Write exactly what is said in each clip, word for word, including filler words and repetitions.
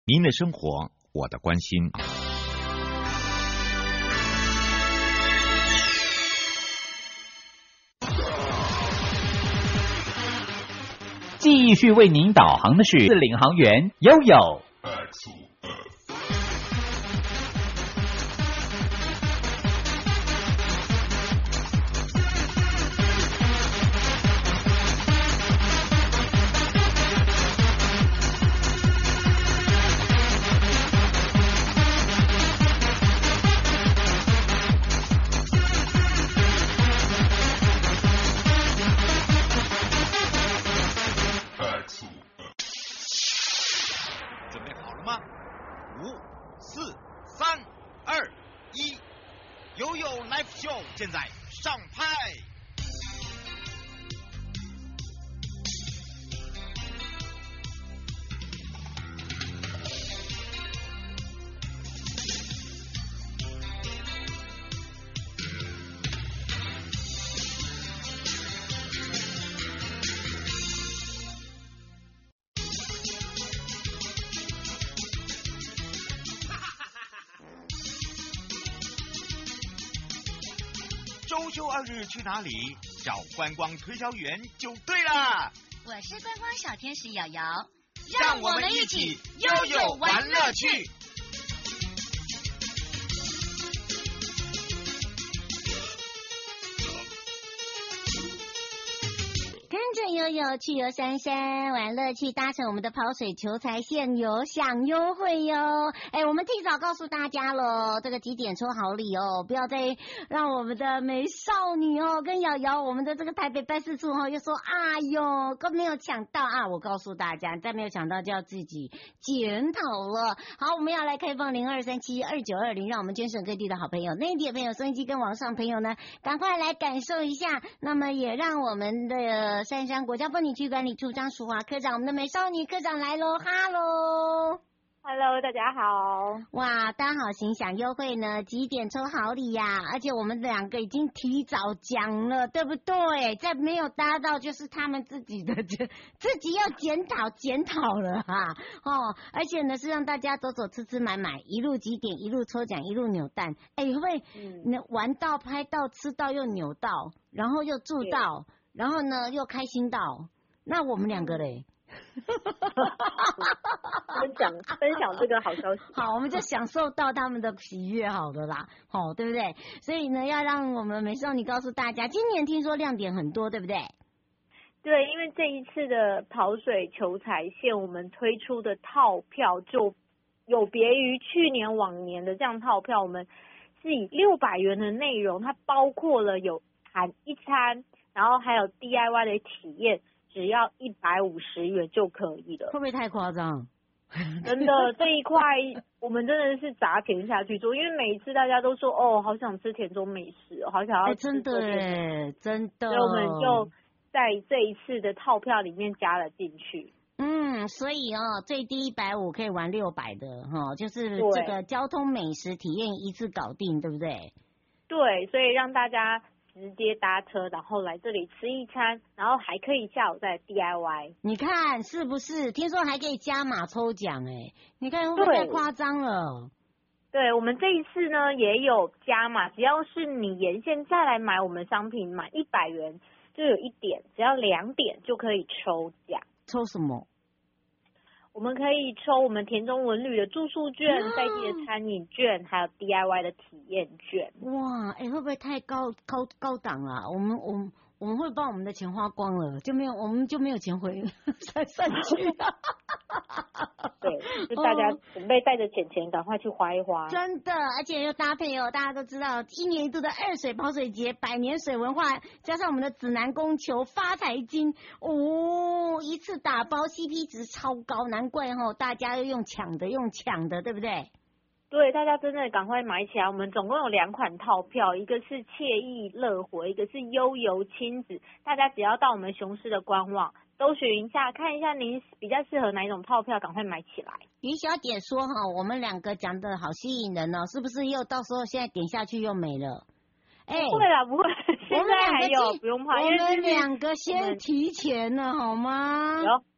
您的生活，我的关心。 继续为您导航的是领航员悠悠。 现在上拍。周休二日去哪里？找观光推销员就对了。 我是观光小天使瑶瑶， 让我们一起悠悠玩乐趣。 跟着悠悠去游山山玩乐趣，搭乘我们的跑水求财线有享优惠哟！哎，我们提早告诉大家了，这个几点抽好礼哦，不要再让我们的美少女哦跟瑶瑶，我们的这个台北办事处哦又说哎呦，都没有抢到啊！我告诉大家，再没有抢到就要自己检讨了。好，我们要来开放零二三七二九二零，让我们全省各地的好朋友、内地的朋友、收音机跟网上朋友呢，赶快来感受一下。那么也让我们的杉山国家风景区管理处张淑华科长，我们的美少女科长来喽，哈喽。 Hello， 大家好！ 哇，大家好，心想优惠呢，几点抽好礼呀、啊？而且我们两个已经提早讲了，对不对？再没有搭到就是他们自己的，自己要检讨检讨了哈、啊。哦，而且呢是让大家走走吃吃买买，一路几点，一路抽奖，一路扭蛋。哎，会不会嗯玩到拍到吃到又扭到，然后又住到，然后呢又开心到？那我们两个嘞？ 分享分享这个好消息， 好，我们就享受到他们的喜悦，好的啦，好、哦，对不对？所以呢，要让我们美少女告诉大家，今年听说亮点很多，对不对？ 对，因为这一次的跑水求财线，我们推出的套票就有别于去年往年的这样套票，我们是以六百元的内容，它包括了有含一餐，然后还有 D I Y 的体验。只要一百五十元就可以了， 会不会太夸张？ 真的这一块我们真的是砸钱下去做，因为每一次大家都说哦，好想吃田中美食，好想要吃、 欸、真的耶，真的， 所以我们就在这一次的套票里面加了进去。 嗯，所以哦，最低一百五可以玩六百的哈、哦，就是这个交通美食体验一次搞定，对不对？ 对，所以让大家直接搭车，然后来这里吃一餐，然后还可以下午再 D I Y。 你看是不是？听说还可以加码抽奖哎，你看会不会太夸张了？ 对，我们这一次呢也有加码，只要是你沿线再来买我们商品，满一百元就有一点，只要两点就可以抽奖。 抽什么？ 我们可以抽我们田中文旅的住宿券、在地的餐饮券，还有 D I Y 的体验券。 哇，哎、欸，会不会太高高高档了？我们我们我们会把我们的钱花光了，就没有我们就没有钱回再上去了。 对，就大家准备带着钱钱赶快去花一花。 真的，而且又搭配哦，大家都知道一年一度的二水跑水节、百年水文化，加上我们的指南宫求发财金哦，一次打包 C P 值超高，难怪哦，大家又用抢的用抢的，对不对？ 对，大家真的赶快买起来。我们总共有两款套票，一个是惬意乐活，一个是悠游亲子。大家只要到我们雄狮的官网搜寻一下，看一下您比较适合哪一种套票，赶快买起来。 于小姐说哈，我们两个讲的好吸引人哦，是不是又到时候现在点下去又没了？ 哎、欸，不会啦，不会，现在还有，不用怕， 我们两个先提前了好吗？ 有，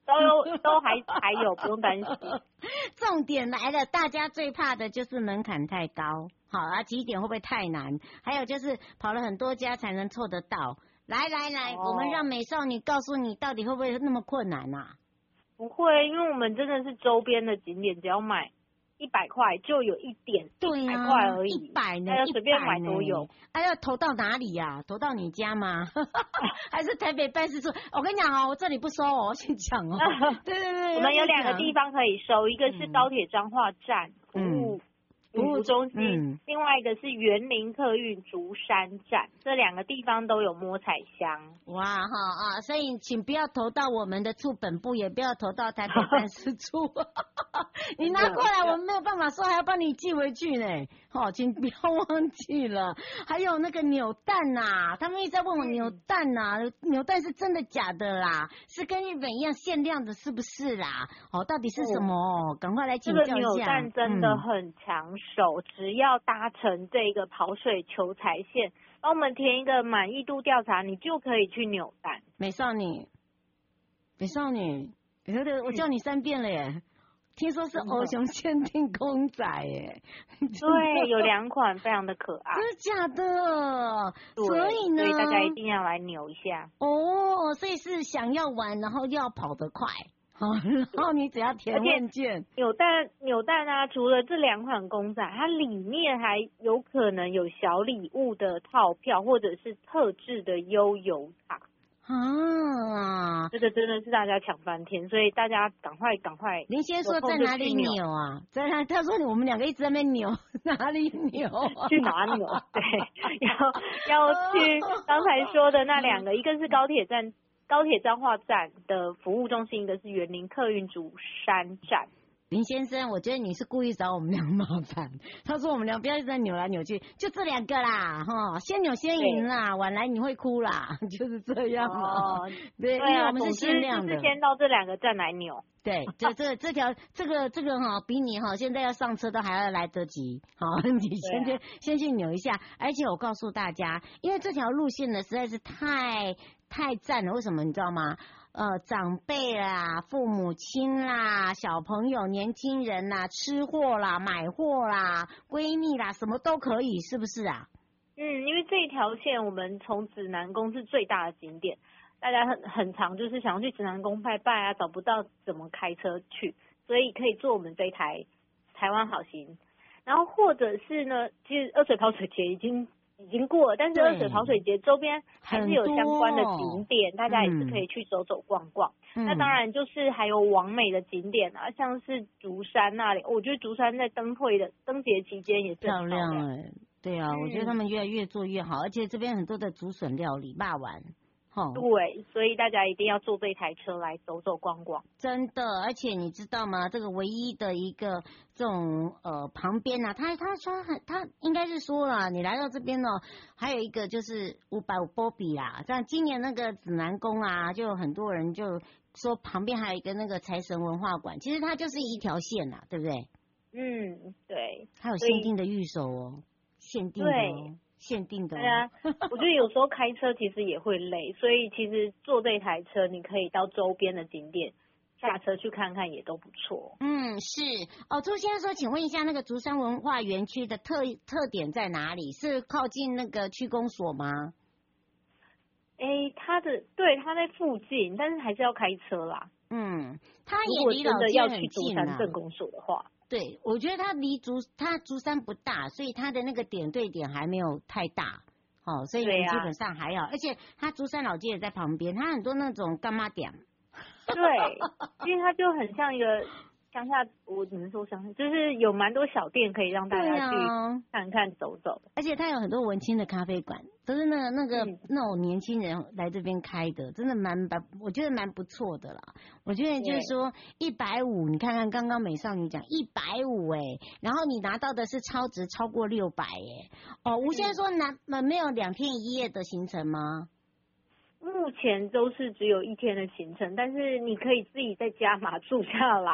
都有都还还有，不用担心。 重点来了，大家最怕的就是门槛太高，好啊，几点会不会太难？还有就是跑了很多家才能凑得到。来来来， 哦、 我们让美少女告诉你，到底会不会那么困难啊？ 不会，因为我们真的是周边的景点，只要买一百块就有一点， 对啊，一百块而已， 一百呢， 大家随便买都有。 哎、啊，要投到哪里呀、啊？投到你家吗？还是台北办事处？我跟你讲哦，我这里不收哦，我先讲哦。对对对， 我们有两个地方可以收，一个是高铁彰化站服务。 嗯服务中心、 嗯， 另外一个是园林客运竹山站，这两个地方都有摸彩箱。 哇哈啊！所以请不要投到我们的处本部，也不要投到台北办事处。你拿过来，我们没有办法收，还要帮你寄回去呢。好、哦，请不要忘记了。还有那个扭蛋呐、啊，他们一直在问我扭蛋呐、啊，扭蛋是真的假的啦？是跟日本一样限量的，是不是啦？哦，到底是什么？哦、赶快来请教一下。 这个扭蛋真的很抢手，嗯、只要搭乘这个跑水求财线，帮我们填一个满意度调查，你就可以去扭蛋。 美少女，美少女，我叫你三遍了耶。听说是欧熊限定公仔耶， 对，有两款非常的可爱， 真的假的？所以呢， 所以大家一定要来扭一下哦。所以是想要玩，然后又要跑得快，好，然后你只要填问卷。 扭蛋扭蛋啊，除了这两款公仔，它里面还有可能有小礼物的套票，或者是特制的悠游卡。 啊， 这个真的是大家抢翻天，所以大家赶快赶快。 林先说在哪里扭啊？在哪？他说我们两个一直在那边扭，哪里扭、啊？ 去哪扭？对，要要去刚才说的那两个，一个是高铁站高铁彰化站的服务中心，一个是园林客运竹山站。 林先生，我觉得你是故意找我们俩麻烦。他说我们俩不要一直在扭来扭去，就这两个啦，哈，先扭先赢啦，晚来你会哭啦，就是这样哦。对， 对啊， 因为我们是限量的， 就是先到这两个站来扭。 对，这这这条这个这个哈，比你哈现在要上车都还要来得及。好，你先去、啊、先去扭一下。而且我告诉大家，因为这条路线呢实在是太太赞了，为什么你知道吗？呃，长辈啦、父母亲啦、小朋友、年轻人啦、吃货啦、买货啦、闺蜜啦，什么都可以，是不是啊？ 嗯，因为这一条线我们从指南宫是最大的景点，大家很很常就是想要去指南宫拜拜啊，找不到怎么开车去，所以可以坐我们这一台台湾好行。然后或者是呢，其实二水跑水节已经。已经过了，但是二水跑水节周边还是有相关的景点，大家也是可以去走走逛逛。嗯、那当然就是还有网美的景点啊，像是竹山那里，我觉得竹山在灯会的灯节期间也是漂很漂亮亮哎、欸，对啊、嗯，我觉得他们越来越做越好，而且这边很多的竹笋料理、霸丸。哦、 对，所以大家一定要坐这一台车来走走逛逛。 真的，而且你知道吗？这个唯一的一个这种呃旁边啊，他他说很，他应该是说了，你来到这边呢、哦，还有一个就是五百五波比啦。像今年那个指南宫啊，就有很多人就说旁边还有一个那个财神文化馆，其实它就是一条线啦，对不对？ 嗯，对。 还有限定的御守哦，限定的哦。限定的、哦， 对啊，我觉得有时候开车其实也会累，所以其实坐这台车，你可以到周边的景点下车去看看，也都不错。 嗯，是哦。周先生说，请问一下，那个竹山文化园区的特特点在哪里？是靠近那个区公所吗？ 哎，它的对，它在附近，但是还是要开车啦。 嗯，它也离老街很近啊。如果真的要去竹山镇公所的话。 对，我觉得它离竹它竹山不大，所以它的那个点对点还没有太大，哦，所以你基本上还好，啊、而且它竹山老街也在旁边，它很多那种干妈点， 对，因为它就很像一个乡下，我只能说乡下，就是有蛮多小店可以让大家去看看走走， 而且它有很多文青的咖啡馆，都是那个那个、嗯、那种年轻人来这边开的，真的蛮我觉得蛮不错的啦。我觉得就是说一百五，你看看刚刚美少女讲一百五哎，然后你拿到的是超值超过六百哎，哦，吴先生说拿没有两天一夜的行程吗？ 目前都是只有一天的行程，但是你可以自己在家嘛住下来。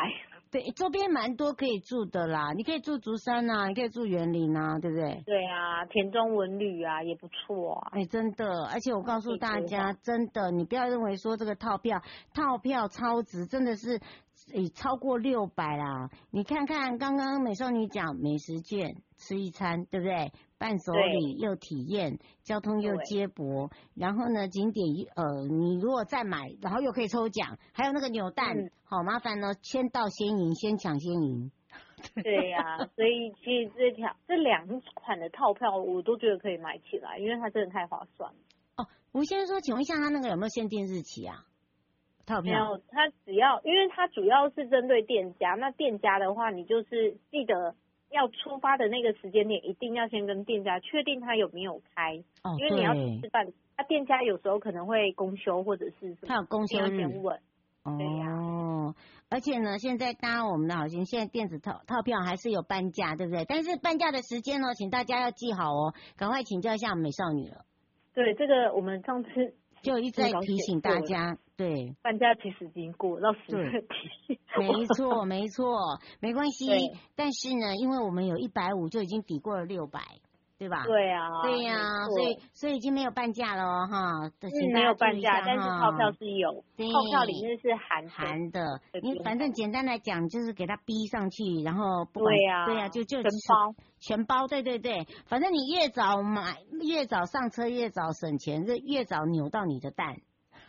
对，周边蛮多可以住的啦，你可以住竹山啊，你可以住园林啊，对不对？ 对啊，田中文旅啊也不错啊。 哎，真的，而且我告诉大家，真的，你不要认为说这个套票套票超值，真的是诶超过六百啦。你看看刚刚美少女讲美食券吃一餐，对不对？伴手礼又体验，交通又接驳，然后呢景点呃你如果再买，然后又可以抽奖，还有那个扭蛋，嗯、好麻烦呢，先到先赢，先抢先赢。 对呀、啊，所以其实这条这两款的套票我都觉得可以买起来，因为它真的太划算了。 哦，吴先生说，请问一下，他那个有没有限定日期啊？套票？ 没有，它只要，因为它主要是针对店家，那店家的话，你就是记得要出发的那个时间点，一定要先跟店家确定他有没有开， 哦、 因为你要吃饭，那、啊、店家有时候可能会公休或者是什么， 他有公休日， 先问。对呀、 哦，而且呢，现在当然我们的好心，现在电子套套票还是有半价，对不对？但是半价的时间呢，请大家要记好哦，赶快请教一下美少女了。 对，这个我们上次就一直在提醒大家，对， 半价其实已经过到十月底。 没错，没错，没关系。但是呢，因为我们有一百五就已经抵过了六百。对吧？ 对啊， 对呀、啊，所以所以已经没有半价了哦，哈， 嗯，没有半价，但是套票是有，套票里面是含含的。你反正简单来讲，就是给它逼上去，然后不管对呀、啊， 对呀、啊，就就全包， 全包，对对对，反正你越早买，越早上车，越早省钱，就越早扭到你的蛋。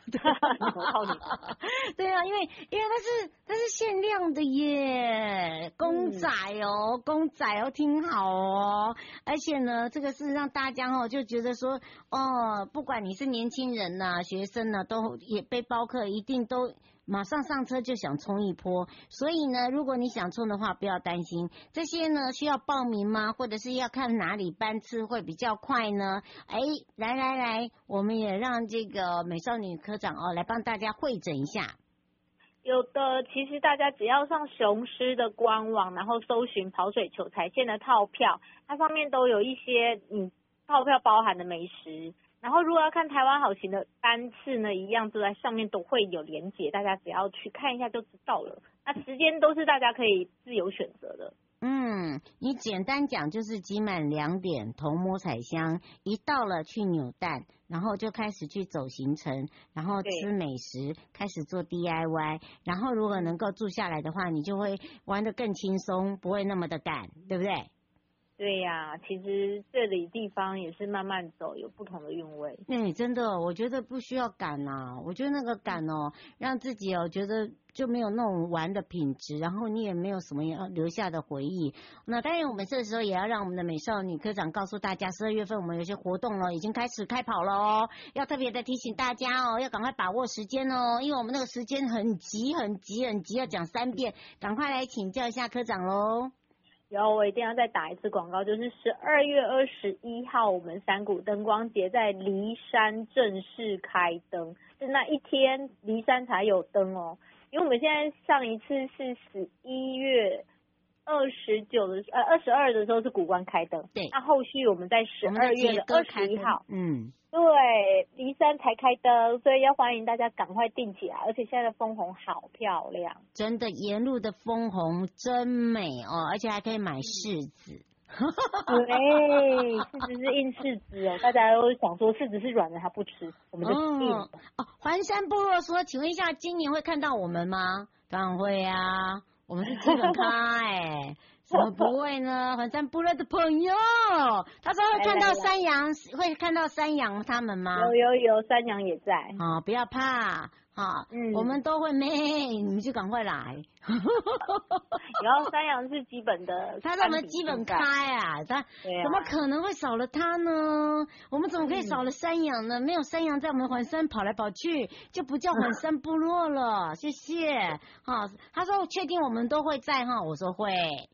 对啊，因为因为它是它是限量的耶，公仔哦，嗯、公仔哦，听好哦，而且呢，这个是让大家哦就觉得说，哦，不管你是年轻人呐、啊、学生呢、啊，都也背包客一定都。马上上车就想冲一波，所以呢，如果你想冲的话，不要担心。这些呢，需要报名吗？或者是要看哪里班次会比较快呢？哎，来来来，我们也让这个美少女科长哦来帮大家会诊一下。 有的，其实大家只要上雄狮的官网，然后搜寻跑水球彩线的套票，它上面都有一些嗯套票包含的美食。然后如果要看台湾好行的班次呢，一样都在上面都会有连结，大家只要去看一下就知道了。那时间都是大家可以自由选择的。 嗯，你简单讲就是集满两点同摸彩箱，一到了去扭蛋，然后就开始去走行程，然后吃美食，开始做 D I Y， 然后如果能够住下来的话，你就会玩得更轻松，不会那么的赶，对不对？ 对呀、啊，其实这里地方也是慢慢走，有不同的韵味。 哎，真的，我觉得不需要赶啊，我觉得那个赶哦，让自己哦觉得就没有那种玩的品质，然后你也没有什么要留下的回忆。那当然，我们这时候也要让我们的美少女科长告诉大家，十二月份我们有些活动了，已经开始开跑了哦，要特别的提醒大家哦，要赶快把握时间哦，因为我们那个时间很急很急很急，要讲三遍，赶快来请教一下科长喽。 然后我一定要再打一次广告，就是十二月二十一号，我们山谷灯光节在梨山正式开灯，是那一天梨山才有灯哦。因为我们现在上一次是十一月二十九的呃二十二的时候是谷关开灯， 对， 那后续我们在十二月的二十一号， 嗯， 对，梨山才开灯，所以要欢迎大家赶快订起来，而且现在的枫红好漂亮， 真的沿路的枫红真美哦，而且还可以买柿子。 对，柿子是硬柿子哦，大家都想说柿子是软的，他不吃，我们就硬的。 哦，哦，环山部落说，请问一下，今年会看到我们吗？当然会啊，我们是基本咖哎。怎么不会呢？环山部落的朋友，他说会看到山羊，会看到山羊他们吗？ 有有有，山羊也在。 啊、哦，不要怕，哈、嗯，我们都会咩，你们就赶快来。 然后山羊是基本的， 他是我们基本开啊，他怎么可能会少了他呢？我们怎么可以少了山羊呢？嗯、没有山羊在我们环山跑来跑去，就不叫环山部落了。谢谢，哈，他说确定我们都会在哈，我说会。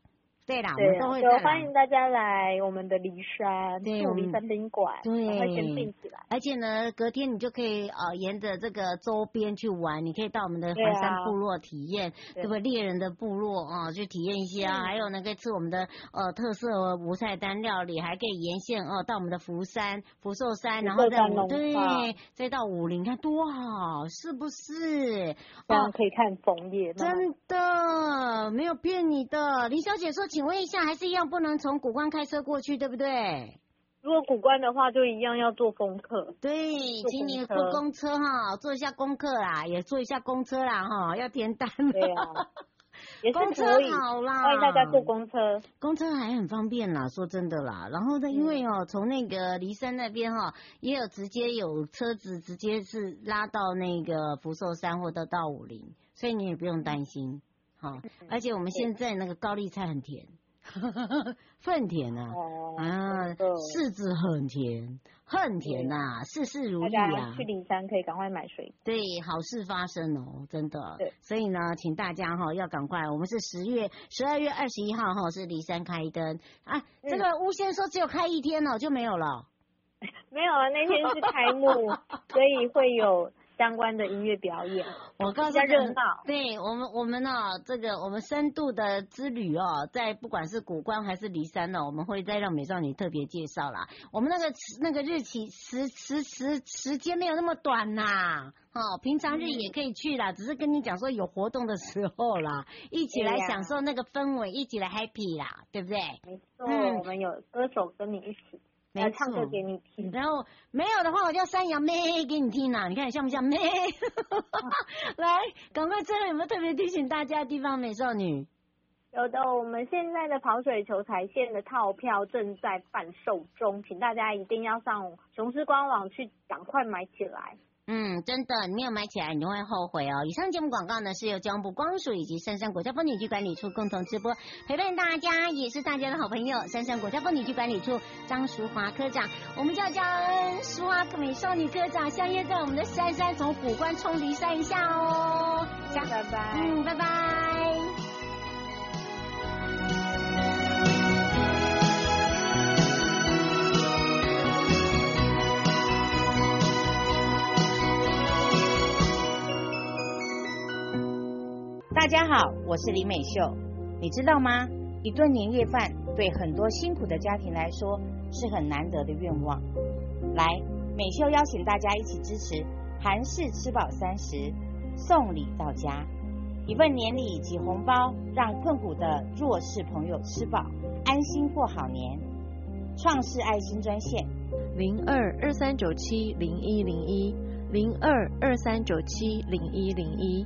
对啦，我对啊，就们都会再来欢迎大家来我们的梨山， 对我们住梨山宾馆， 对赶快先订起来。 而且呢，隔天你就可以呃沿着这个周边去玩，你可以到我们的对啊环山部落体验， 对对不对？猎人的部落啊、去体验一些啊， 嗯还有呢可以吃我们的呃特色无菜单料理，还可以沿线哦、到我们的福山、福寿山，然后再福寿山农对场再到武陵，看多好，是不是？ 这样可以看枫叶，慢慢真的没有骗你的，林小姐说，请问一下，还是一样不能从古关开车过去，对不对？ 如果古关的话，就一样要做功课。 对， 坐请你公车坐公车哈，做一下功课啦，也做一下公车啦哈，要填单了。 对啊，也是公车可以， 好啦， 欢迎大家坐公车。 公车还很方便啦，说真的啦。然后呢，因为哦，从那个梨山那边哈，也有直接有车子直接是拉到那个福寿山或者到武陵，所以你也不用担心。好，而且我们现在那个高丽菜很甜。份甜啊， 哦， 啊， 真的柿子很甜，很甜呐、事事如大意啊家去。梨山可以赶快买水果。 对，好事发生哦，真的。 对， 所以呢，请大家哈、要赶快，我们是十月十二月二十一号哈、是梨山开灯啊。 嗯这个巫仙说只有开一天哦，就没有了。 没有啊，那天是开幕，所以会有相关的音乐表演， 我告诉你， 比较热闹。 对我们，我们呢、这个我们深度的之旅哦，在不管是古关还是梨山呢，我们会再让美少女特别介绍啦。我们那个那个日期时时时时间没有那么短呐，哦，平常日也可以去啦，只是跟你讲说有活动的时候啦，一起来对呀享受那个氛围，一起来 happy 啦，对不对？ 没错， 嗯我们有歌手跟你一起没错来唱歌给你听。 然后没有的话，我叫山羊妹给你听啊，你看像不像妹？来，赶快，最后有没有特别提醒大家的地方，美少女？ 有的，我们现在的跑水球彩线的套票正在贩售中，请大家一定要上雄狮官网去赶快买起来。 嗯，真的，你没有买起来，你就会后悔哦。以上节目广告呢，是由交通部光署以及杉杉国家风景区管理处共同直播，陪伴大家，也是大家的好朋友，杉杉国家风景区管理处张淑华科长，我们就要叫淑华美少女科长相约在我们的杉杉从古关冲梨山一下哦。下拜拜。 嗯，拜拜。 大家好，我是李美秀。你知道吗？一顿年夜饭对很多辛苦的家庭来说是很难得的愿望。来，美秀邀请大家一起支持韩式吃饱三十，送礼到家，一份年礼及红包，让困苦的弱势朋友吃饱，安心过好年。创世爱心专线零二二三九七零一零一零二二三九七零一零一。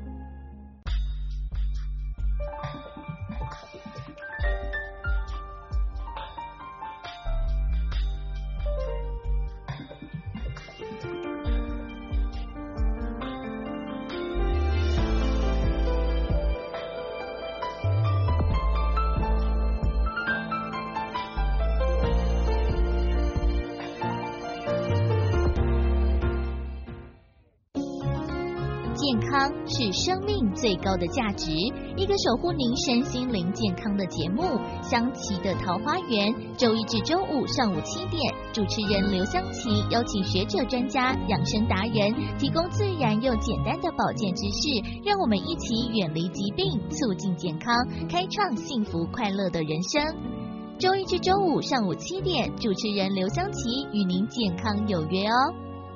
健康是生命最高的价值，一个守护您身心灵健康的节目《香琪的桃花源》，周一至周五上午七点，主持人刘香琪邀请学者专家、养生达人，提供自然又简单的保健知识，让我们一起远离疾病，促进健康，开创幸福快乐的人生。周一至周五上午七点，主持人刘香琪与您健康有约哦。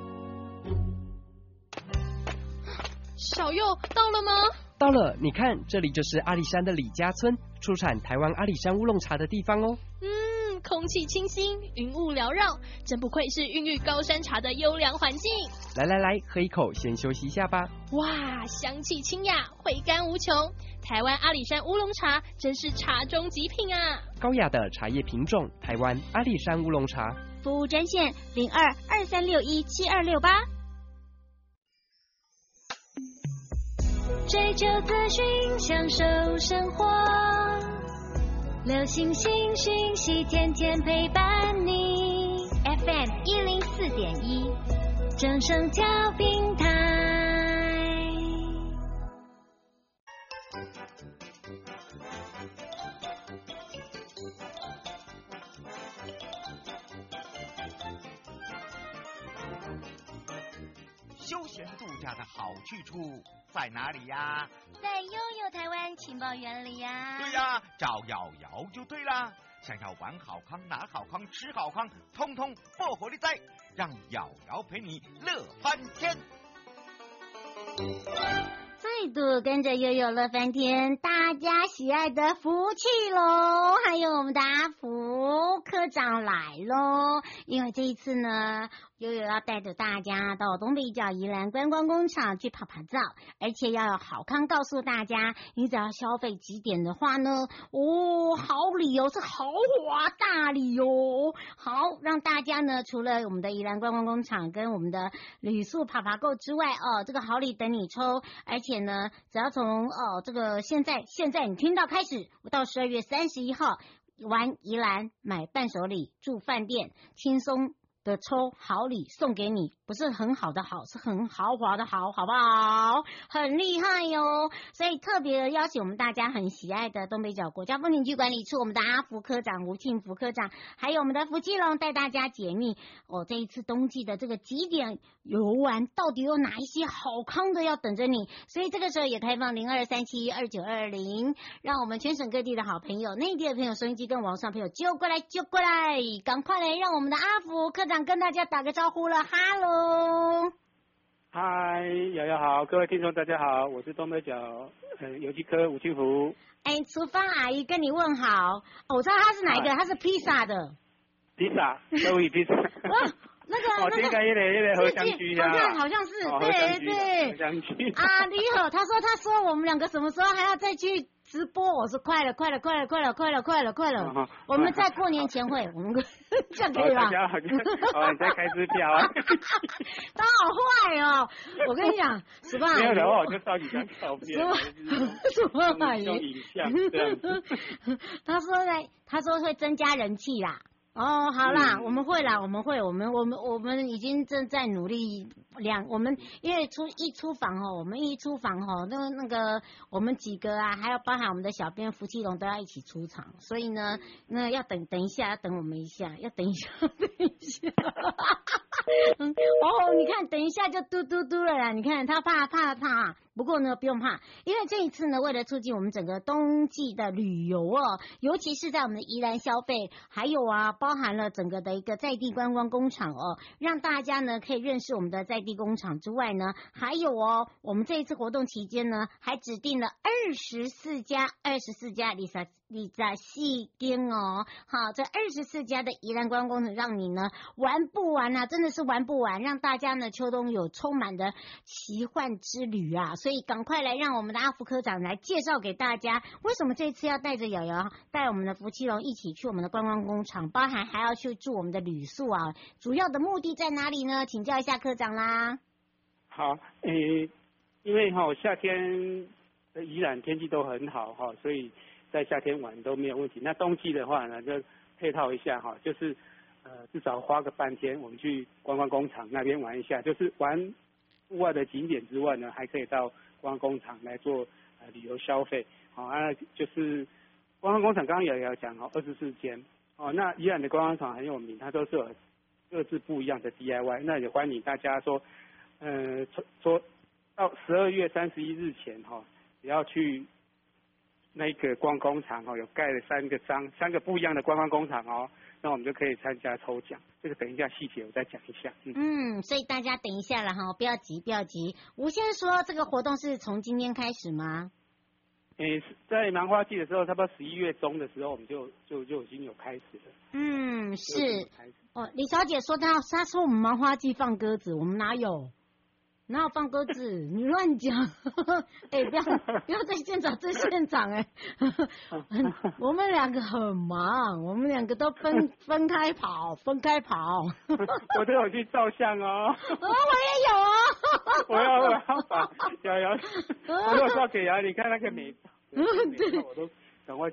小佑到了吗？ 到了，你看，这里就是阿里山的李家村，出产台湾阿里山乌龙茶的地方哦。 嗯，空气清新，云雾缭绕，真不愧是孕育高山茶的优良环境。 来来来，喝一口，先休息一下吧。 哇，香气清雅，回甘无穷。台湾阿里山乌龙茶真是茶中极品啊！ 高雅的茶叶品种，台湾阿里山乌龙茶。 服务专线零二二三六一七二六八。 追求资讯，享受生活，流行新讯息，天天陪伴你。 F M 一零四点一， 正声调平台。 休闲度假的好去处在哪里呀？ 在悠悠台湾情报园里呀。 对呀，找瑶瑶就对啦。想要玩好康、拿好康、吃好康，通通爆火力在，让瑶瑶陪你乐翻天。 再度跟着悠悠乐翻天，大家喜爱的福气喽，还有我们的阿福科长来喽。因为这一次呢，悠悠要带着大家到东北角宜兰观光工厂去拍拍照，而且要有好康告诉大家，你只要消费几点的话呢，哦，好礼哦，是豪华大礼哦。好，让大家呢，除了我们的宜兰观光工厂跟我们的旅宿爬爬购之外，哦，这个好礼等你抽，而且呢，只要从哦这个现在现在你听到开始，到十二月三十一号玩宜兰买伴手礼住饭店，轻松的抽好礼送给你，不是很好的好，是很豪华的好，好不好？很厉害哟！所以特别邀请我们大家很喜爱的东北角国家风景区管理处我们的阿福科长吴庆福科长，还有我们的福基龙带大家解密哦，这一次冬季的这个几点游玩到底有哪一些好康的要等着你，所以这个时候也开放零二三七二九二零，让我们全省各地的好朋友、内地的朋友、收音机跟网上朋友就过来就过来，赶快来让我们的阿福科长跟大家打个招呼了，哈喽！ 嗨，瑶瑶好，各位听众大家好，我是东北角呃游击科吴庆福。 哎，厨房阿姨跟你问好，哦、我知道他是哪一个，他是披萨的。 披萨，各位披萨。 哇，那个哦， 那个， 这个那个那个荷香居啊， 好像好像是， 哦、 对对。 荷香居。 啊，你好，他说他说我们两个什么时候还要再去直播？我说快了，快了，快了，快了，快了，快了，快了，快了。我们在过年前会，我们这样可以吧？ 大家好，哦，你在开支票啊？ 他好坏哦！我跟你讲，十八阿姨没有的话，我就照几张照片， 十八阿姨用影像这样子。 他说呢，他说会增加人气啦。哦，好啦、嗯，我们会啦，我们会，我们我们我们已经正在努力两，我们因为出一出访哦，我们一出访哦，那那个我们几个啊，还有包含我们的小编福气龙都要一起出场，所以呢，那要等等一下，要等我们一下，要等一下，等一下。哦，你看，等一下就嘟嘟嘟了啦！你看他怕怕怕，不过呢不用怕，因为这一次呢，为了促进我们整个冬季的旅游哦，尤其是在我们的宜兰消费，还有啊，包含了整个的一个在地观光工厂哦，让大家呢可以认识我们的在地工厂之外呢，还有哦，我们这一次活动期间呢，还指定了二十四家，二十四家丽莎丽莎细丁哦，好，这二十四家的宜兰观光工厂，让你呢玩不完啊，真的是玩不完，让大家呢秋冬有充满的奇幻之旅啊！所以赶快来让我们的阿福科长来介绍给大家，为什么这次要带着瑶瑶带我们的福气龙一起去我们的观光工厂，包含还要去住我们的旅宿啊？主要的目的在哪里呢？请教一下科长啦。 好，诶，因为哈、哦、夏天的宜兰天气都很好哈、哦，所以在夏天玩都没有问题。那冬季的话呢，就配套一下哈、哦，就是。呃，至少花个半天，我们去观光工厂那边玩一下，就是玩户外的景点之外呢，还可以到观光工厂来做呃旅游消费。好、哦，啊，就是观光工厂刚刚也有讲哦，二十四间哦，那宜兰的观光厂很有名，它都是有各自不一样的 D I Y， 那也欢迎大家说，呃，说到十二月三十一日前哈、哦，也要去那个观光工厂哦，有盖了三个章，三个不一样的观光工厂哦。那我们就可以参加抽奖，这个等一下细节我再讲一下。嗯, 嗯，所以大家等一下了哈，不要急，不要急。吴先生说这个活动是从今天开始吗？ 诶，在芒花季的时候，差不多十一月中的时候，我们就就就已经有开始了。 嗯，是。哦，李小姐说她她说我们芒花季放鸽子，我们哪有？哪有放鸽子？你乱讲！哎、欸，不要不要在现场在现场哎、欸！我们两个很忙，我们两个都分分开跑，分开跑。 我都有去照相哦。 哦，我也有哦。 我要我要把瑶瑶，我有照给瑶，你看那个美，美照我都赶快去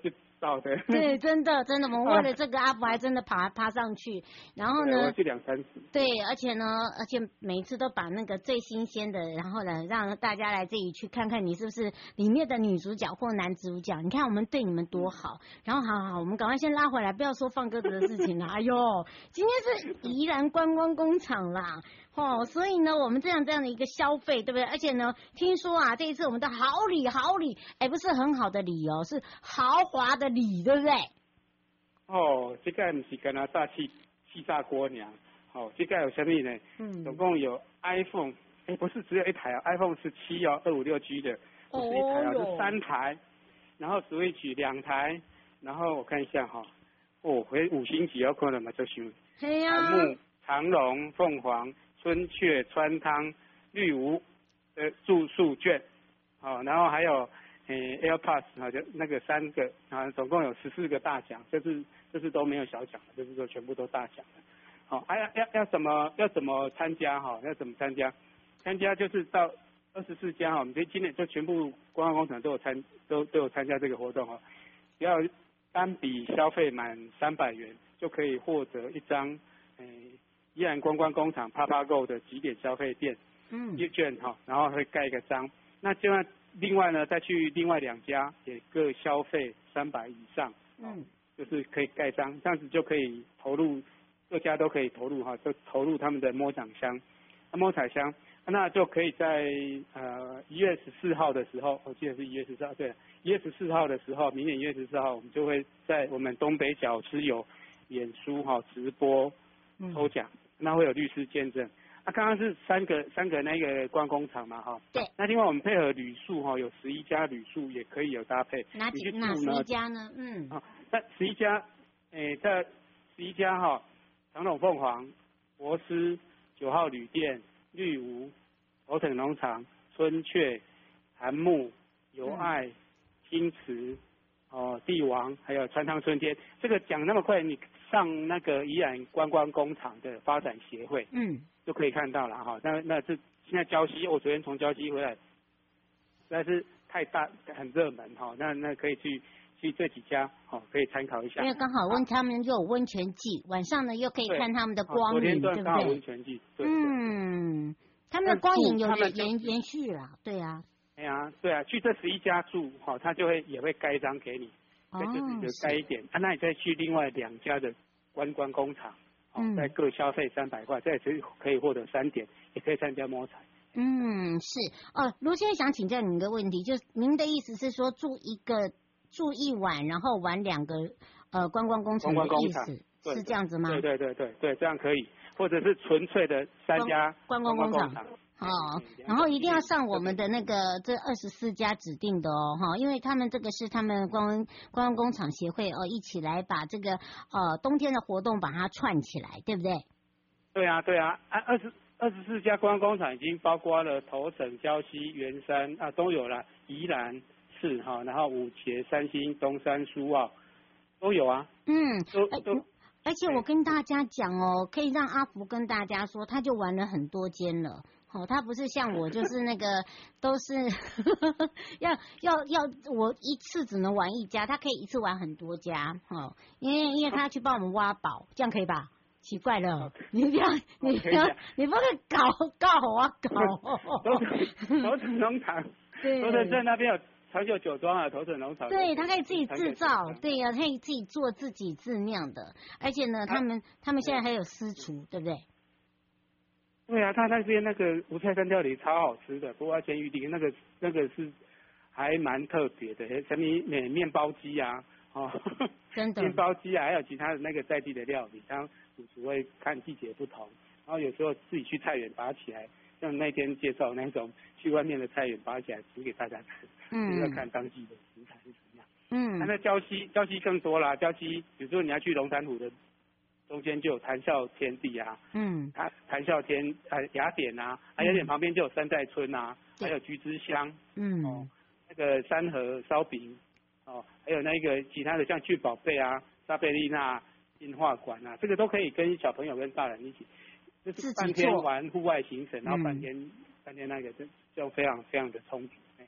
少的。 对，真的真的，我们为了这个阿福还真的爬爬上去，然后呢， 我去两三次。 对，而且呢，而且每一次都把那个最新鲜的，然后呢，让大家来这里去看看你是不是里面的女主角或男主角。你看我们对你们多好，然后好好，我们赶快先拉回来，不要说放鸽子的事情了。哎呦，今天是宜兰观光工厂啦。哦，所以呢，我们这样这样的一个消费，对不对？而且呢，听说啊，这一次我们的好礼好礼，哎，不是很好的礼哦，是豪华的礼，对不对？ 哦，这个不是跟他炸气气炸锅娘，哦，这个有什么呢？嗯，总共有 iPhone， 哎，不是只有一台啊 ，iPhone 十七哦，二五六 G 的，不是一台啊，是三台，然后 Switch 两台，然后我看一下哈、哦，哦，回五星级有可能嘛，就想， 对呀， 木、长隆、凤凰。春雀、川汤、绿芜的住宿券，好、哦，然后还有诶 AirPods 啊，就那个三个啊，总共有十四个大奖，这是这是都没有小奖的，就是说全部都大奖的。好、哦，还、啊、要要要怎么要怎么参加哈、哦？要怎么参加？参加就是到二十四家哈，我们这今年就全部观光工厂都有参都都有参加这个活动哦。只要单笔消费满三百元，就可以获得一张诶。宜兰观光工厂 Papago 的几点消费店嗯券哈，然后会盖一个章。那另外另外呢，再去另外两家也各消费三百以上，嗯，就是可以盖章，这样子就可以投入，各家都可以投入哈，就投入他们的摸奖箱、摸彩箱，那就可以在呃一月十四号的时候，我记得是一月十四号，对，一月十四号的时候，明年一月十四号，我们就会在我们东北角吃友演书哈直播抽奖。嗯，那会有律师见证。啊，刚刚是三个三个那个观光工厂嘛，哈。 对。 那另外我们配合旅宿哈，有十一家旅宿也可以有搭配。 哪几哪十一家呢？嗯。 啊，那十一家，诶，在十一家哈，长隆凤凰、博斯、九号旅店、绿芜、头城农场、春雀、韩木、友爱、新池、哦帝王，还有川汤春天。这个讲那么快，你上那个宜兰观光工厂的发展协会，嗯，就可以看到了哈。那那是现在礁溪，我昨天从礁溪回来，实在是太大很热门哈。那那可以去去这几家哈，可以参考一下。 因为刚好温他们又有温泉季，晚上呢又可以看他们的光影，对不对？ 刚好温泉季，对。 嗯，他们的光影有延延续了，对啊。 哎呀，对啊，去这十一家住哈，他就会也会盖章给你。在这里就盖一点、哦、啊，那你再去另外两家的观光工厂，哦，嗯、再各消费三百块，这可以可以获得三点，也可以参加摸彩。 嗯，是哦，卢先生想请教您的问题，就是您的意思是说住一个住一晚，然后玩两个呃观光工厂的意思，是这样子吗？ 对对对对对，这样可以，或者是纯粹的三家观光工厂。哦，然后一定要上我们的那个这二十四家指定的哦，哈，因为他们这个是他们观光观光工厂协会哦，一起来把这个呃冬天的活动把它串起来，对不对？ 对啊，对啊，啊二十二十四家观光工厂已经包括了头城、礁溪、圆山啊都有了，宜兰市哈，然后五节、三星、东山、苏澳都有啊。 嗯，都都。而且我跟大家讲哦，可以让阿福跟大家说，他就玩了很多间了。哦，他不是像我，就是那个都是要要要我一次只能玩一家，他可以一次玩很多家。哦，因为因为他去帮我们挖宝，这样可以吧？奇怪了，你不要你不要你不能搞搞啊搞。 头城农场，头城镇那边有长久酒庄啊，头城农场。 对，他可以自己制造，对呀、啊，可以自己做自己自酿的，而且呢，他们他们现在还有私厨，对不对？ 对啊，他那边那个无菜单料理超好吃的，不过监狱里那个那个是还蛮特别的，什么面面包机啊，哦， 真的面包机啊，还有其他的那个在地的料理，他主厨会看季节不同，然后有时候自己去菜园拔起来，像那天介绍那种去外面的菜园拔起来煮给大家吃，嗯，要看当季的食材是怎么样。嗯，那礁溪礁溪更多啦，礁溪比如说你要去龙潭湖的。中间就有谈笑天地啊，嗯，谈谈笑天呃雅典啊，啊雅典旁边就有三代村啊，还有橘之乡，嗯，哦，那个山河烧饼，哦，还有那个其他的像聚宝贝啊、莎贝丽娜进化馆啊，这个都可以跟小朋友跟大人一起，就是半天玩户外行程，然后半天、嗯、半天那个就就非常非常的充足。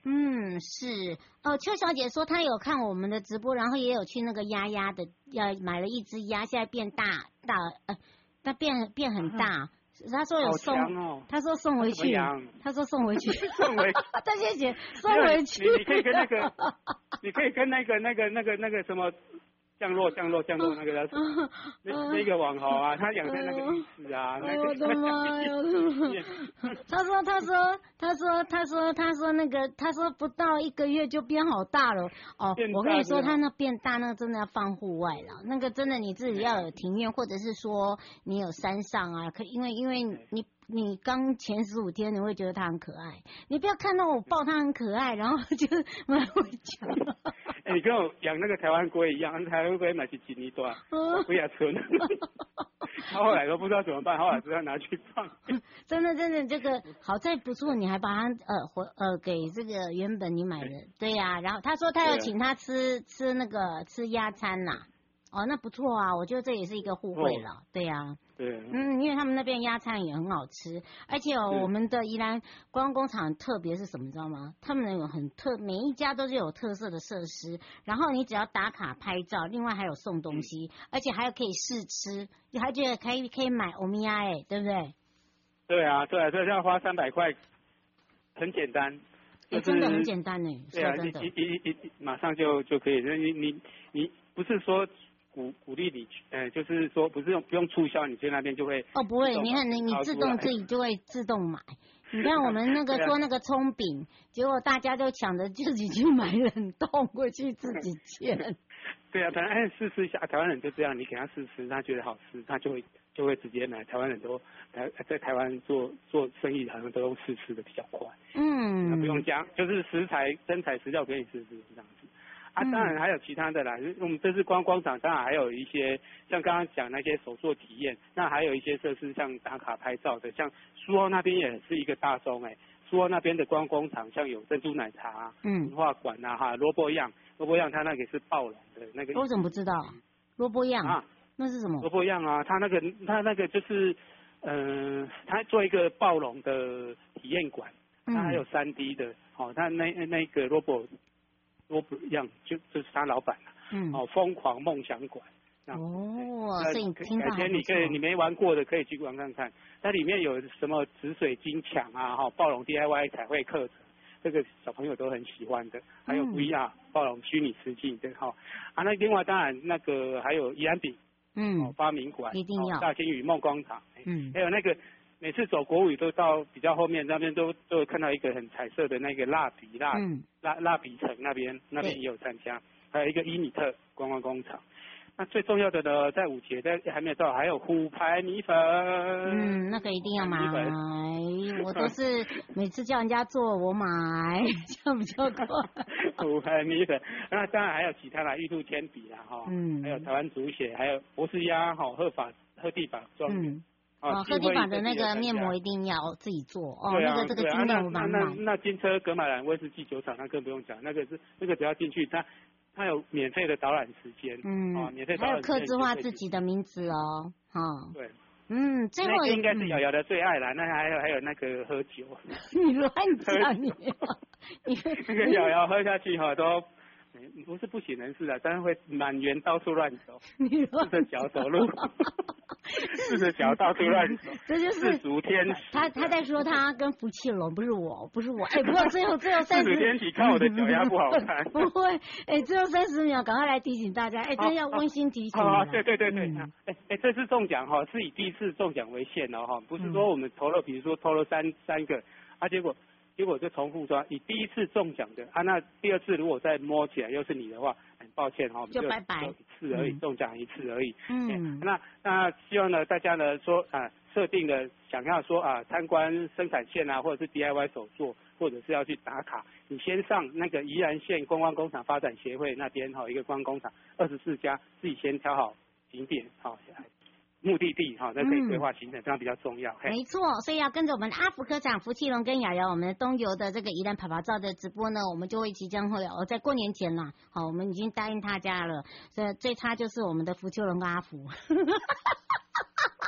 嗯，是哦。邱小姐说她有看我们的直播，然后也有去那个鸭鸭的，要买了一只鸭，现在变大大，呃，它变变很大。他说有送， 哦、 他说送回去，他说送回去， 送回去， 大姐姐送回去。 你你可以跟那个，你可以跟那个那个那个那个什么降落降落降落那个那那个网红啊，他养在那个浴室啊。 哎呦我的妈呀！他说他说他说他说他说那个他说不到一个月就变好大了哦。我跟你说，他那变大那个真的要放户外了，那个真的你自己要有庭院，或者是说你有山上啊，可因为因为你。你刚前十五天你会觉得它很可爱，你不要看到我抱它很可爱，然后就买回家。 哎、欸，你跟我养那个台湾龟一样，台湾龟买去几年多，龟也存。他后来都不知道怎么办，后来只好拿去放。 真的真的，这个好在不错，你还把它呃回呃给这个原本你买的，对呀、啊。然后他说他要请他吃吃那个吃鸭餐呐、啊。哦，那不错啊，我觉得这也是一个互惠了，哦、对呀、啊， 对， 嗯，因为他们那边鸭餐也很好吃，而且哦，我们的宜兰观光工厂特别是什么，知道吗？他们有很特，每一家都是有特色的设施，然后你只要打卡拍照，另外还有送东西，嗯、而且还有可以试吃，你还觉得可以可以买欧米亚哎，对不对？ 对啊，对啊，这要花三百块，很简单。 哎、就是，真的很简单哎， 对啊， 真的， 一一一马上就就可以，你你你不是说。鼓鼓励你，呃，就是说不是用不用促销，你去那边就会哦，不会，你看你你自动自己就会自动买。你看我们那个说那个葱饼，结果大家都抢着自己去买冷冻回去自己煎。 对啊，台湾试试一下，台湾人就这样，你给他试吃，他觉得好吃，他就会就会直接买。台湾人都台在台湾做做生意，好像都用试吃的比较快。嗯，不用加，就是食材真材实料给你试试这样子。啊，当然还有其他的啦。我们这次观光场，当然还有一些像刚刚讲那些手作体验，那还有一些设施像打卡拍照的，像苏澳那边也是一个大宗哎、欸。苏澳那边的观光场，像有珍珠奶茶、嗯，文化馆啊，哈，萝卜样，萝卜样它那个是爆冷的那个。 我怎么不知道？萝卜样啊，那是什么？ 萝卜样啊，它那个它那个就是，嗯、呃，它做一个暴龙的体验馆，它还有三 D 的，哦，它那那个萝卜。多不一样，就就是他老板了、啊，嗯，哦，疯狂梦想馆， 哦，所以听到改天你可以你没玩过的可以去玩看看，它里面有什么紫水晶墙啊，哈、哦，暴龙 D I Y 彩绘课程，这个小朋友都很喜欢的，还有 V R、嗯、暴龙虚拟实境的哈、哦，啊，那另外当然那个还有宜兰饼，嗯，哦，发明馆， 一定要， 哦、大金鱼梦工厂， 嗯， 还有那个。每次走国语都到比较后面那边都都会看到一个很彩色的那个蜡笔蜡、嗯、蜡蜡笔城那边那边也有参加，还有一个伊米特观光工厂。那最重要的呢，在五节在还没有到，还有虎牌米粉。 嗯，那个一定要买，我都是每次叫人家做我买，这样比较快。 虎牌米粉，那当然还有其他的玉兔铅笔啦哈，嗯，还有台湾竹血，还有博士鸭哈，鹤法鹤地法庄园。嗯哦，鹤地法的那个面膜一定要自己做哦，啊、那个这个经验我蛮买。那那金车格马兰威士忌酒厂那更不用讲，那个是那个只要进去，它它有免费的导览时间，嗯，哦，免费导览时间还有客制化自己的名字哦，哈、哦， 对， 嗯，最后那应该是瑶瑶的最爱啦，那还有还有那个喝酒， 你乱讲你，你那个瑶瑶喝下去哈都。不是不省人事的，但是会满园到处乱走，赤着脚走路，赤着脚到处乱走， 这就是世俗天使。 他他在说他跟福气龙，不是我，不是我。哎，不过最后最后三十， 世俗天体看我的脚丫不好看。 不会，哎，最后三十秒，赶快来提醒大家，哎，这要温馨提醒。 哦，对对对对，哎、嗯、哎，这次中奖哈是以第一次中奖为限哦哈，不是说我们投了，比如说投了三三个，啊结果。结果就重复说，你第一次中奖的啊，那第二次如果再摸起来又是你的话，很抱歉哈，我们就拜拜， 一次而已，嗯、中奖一次而已。 嗯， 那那希望呢，大家呢说啊，设定的想要说啊，参观生产线啊，或者是 D I Y 手作，或者是要去打卡，你先上那个宜兰县观光工厂发展协会那边哈，一个观光工厂二十四家，自己先挑好景点好。目的地哈，那可以规划行程，这样比较重要。 没错，所以要跟着我们的阿福科长福气龙跟瑶瑶，我们的东游的这个宜兰跑跑照的直播呢，我们就会即将会有在过年前啦，好，我们已经答应大家了，所以最差就是我们的福气龙跟阿福。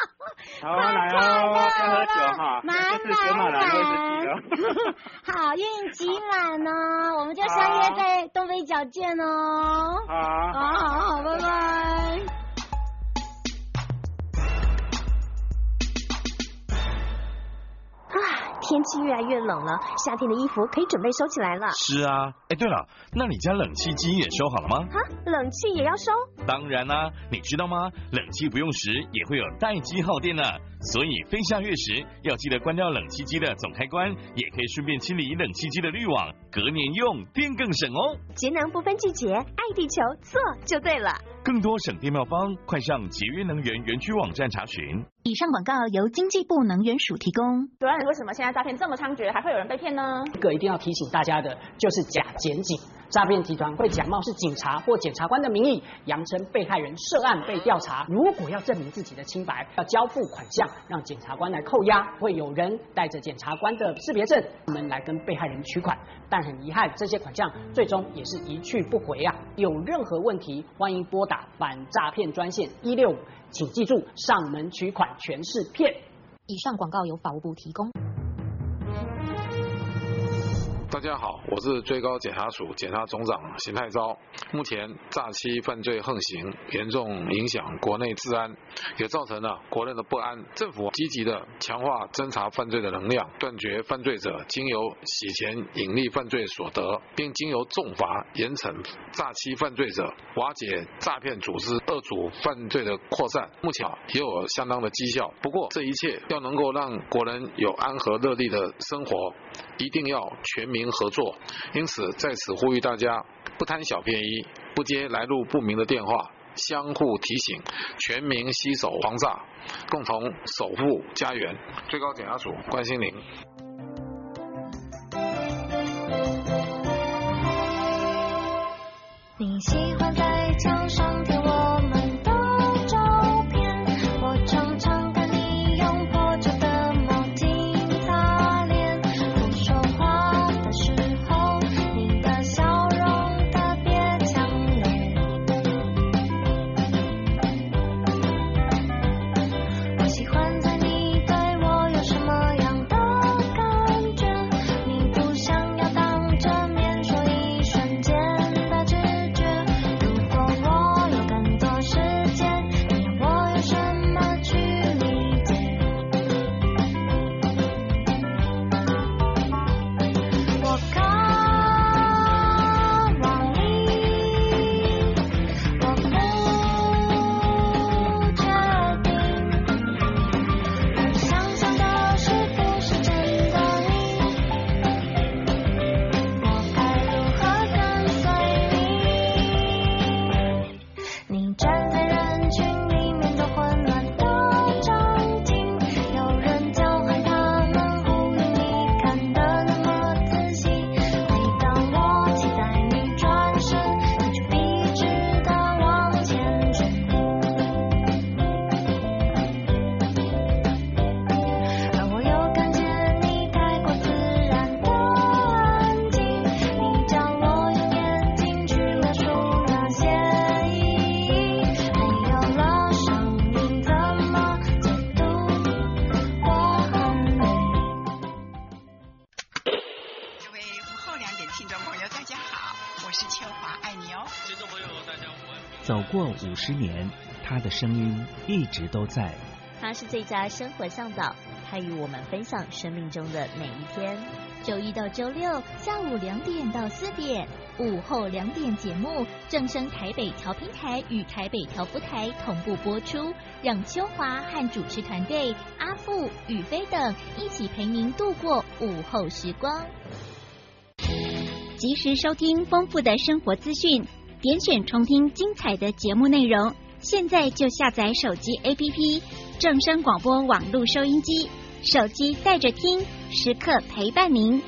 好，来哦，要喝酒哈， 麻这是格马兰威士忌哦。 好运集满哦，我们就相约在东北角见哦。 好， 好好好，拜拜。 天气越来越冷了，夏天的衣服可以准备收起来了。 是啊，哎，对了，那你家冷气机也收好了吗？ 哈，冷气也要收？ 当然啦、啊，你知道吗？冷气不用时也会有待机耗电呢，所以非下月时要记得关掉冷气机的总开关，也可以顺便清理冷气机的滤网，隔年用电更省哦。 节能不分季节，爱地球，做就对了。 更多省电妙方，快上节约能源园区网站查询。 以上广告由经济部能源署提供。 主任，为什么现在诈骗这么猖獗，还会有人被骗呢？ 一个一定要提醒大家的，就是假检警。诈骗集团会假冒是警察或检察官的名义，扬称被害人涉案被调查。如果要证明自己的清白，要交付款项，让检察官来扣押。会有人带着检察官的识别证，我们来跟被害人取款。但很遗憾，这些款项最终也是一去不回啊！有任何问题，欢迎拨打反诈骗专线一六五，请记住，上门取款全是骗。 以上广告由法务部提供。 大家好，我是最高检察署检察总长邢泰钊。目前诈欺犯罪横行，严重影响国内治安，也造成了国人的不安。政府积极的强化侦查犯罪的能量，断绝犯罪者经由洗钱隐匿犯罪所得，并经由重罚严惩诈欺犯罪者，瓦解诈骗组织恶组犯罪的扩散。目前也有相当的绩效。不过这一切要能够让国人有安和乐利的生活，一定要全民合作，因此在此呼吁大家不贪小便宜，不接来路不明的电话，相互提醒，全民携手防诈，共同守护家园。最高检察署关心您。 你喜欢在墙上贴我们的照片，我常常看你用破旧的毛巾擦脸，不说话的时候，你的笑容特别强烈。我喜欢在你对我有什么样的感觉，你不想要当着面说一瞬间的直觉。如果我有更多时间，你要我用什么去理解？我渴望你，我不确定，我想象的是不是真的你？我该如何跟随你？你站在人群里面的混乱的场景，有人叫喊他们呼吁你看得那么仔细。每当我期待你转身，你却笔直地往前去。而我又感觉你太过自然的安静，你将我用眼睛去描述那些意义，没有了声音怎么解读？我很累。 各位午后两点听众朋友，大家好，我是秋华，爱你哦。听众朋友，大家午安。 走过五十年，他的声音一直都在。 他是最佳生活向导，他与我们分享生命中的每一天。 周一到周六下午两点到四点，午后两点节目正声台北调频台与台北调布台同步播出，让秋华和主持团队阿富、宇飞等一起陪您度过午后时光。 及时收听丰富的生活资讯，点选重听精彩的节目内容。现在就下载手机 A P P 正声广播网络收音机，手机带着听，时刻陪伴您。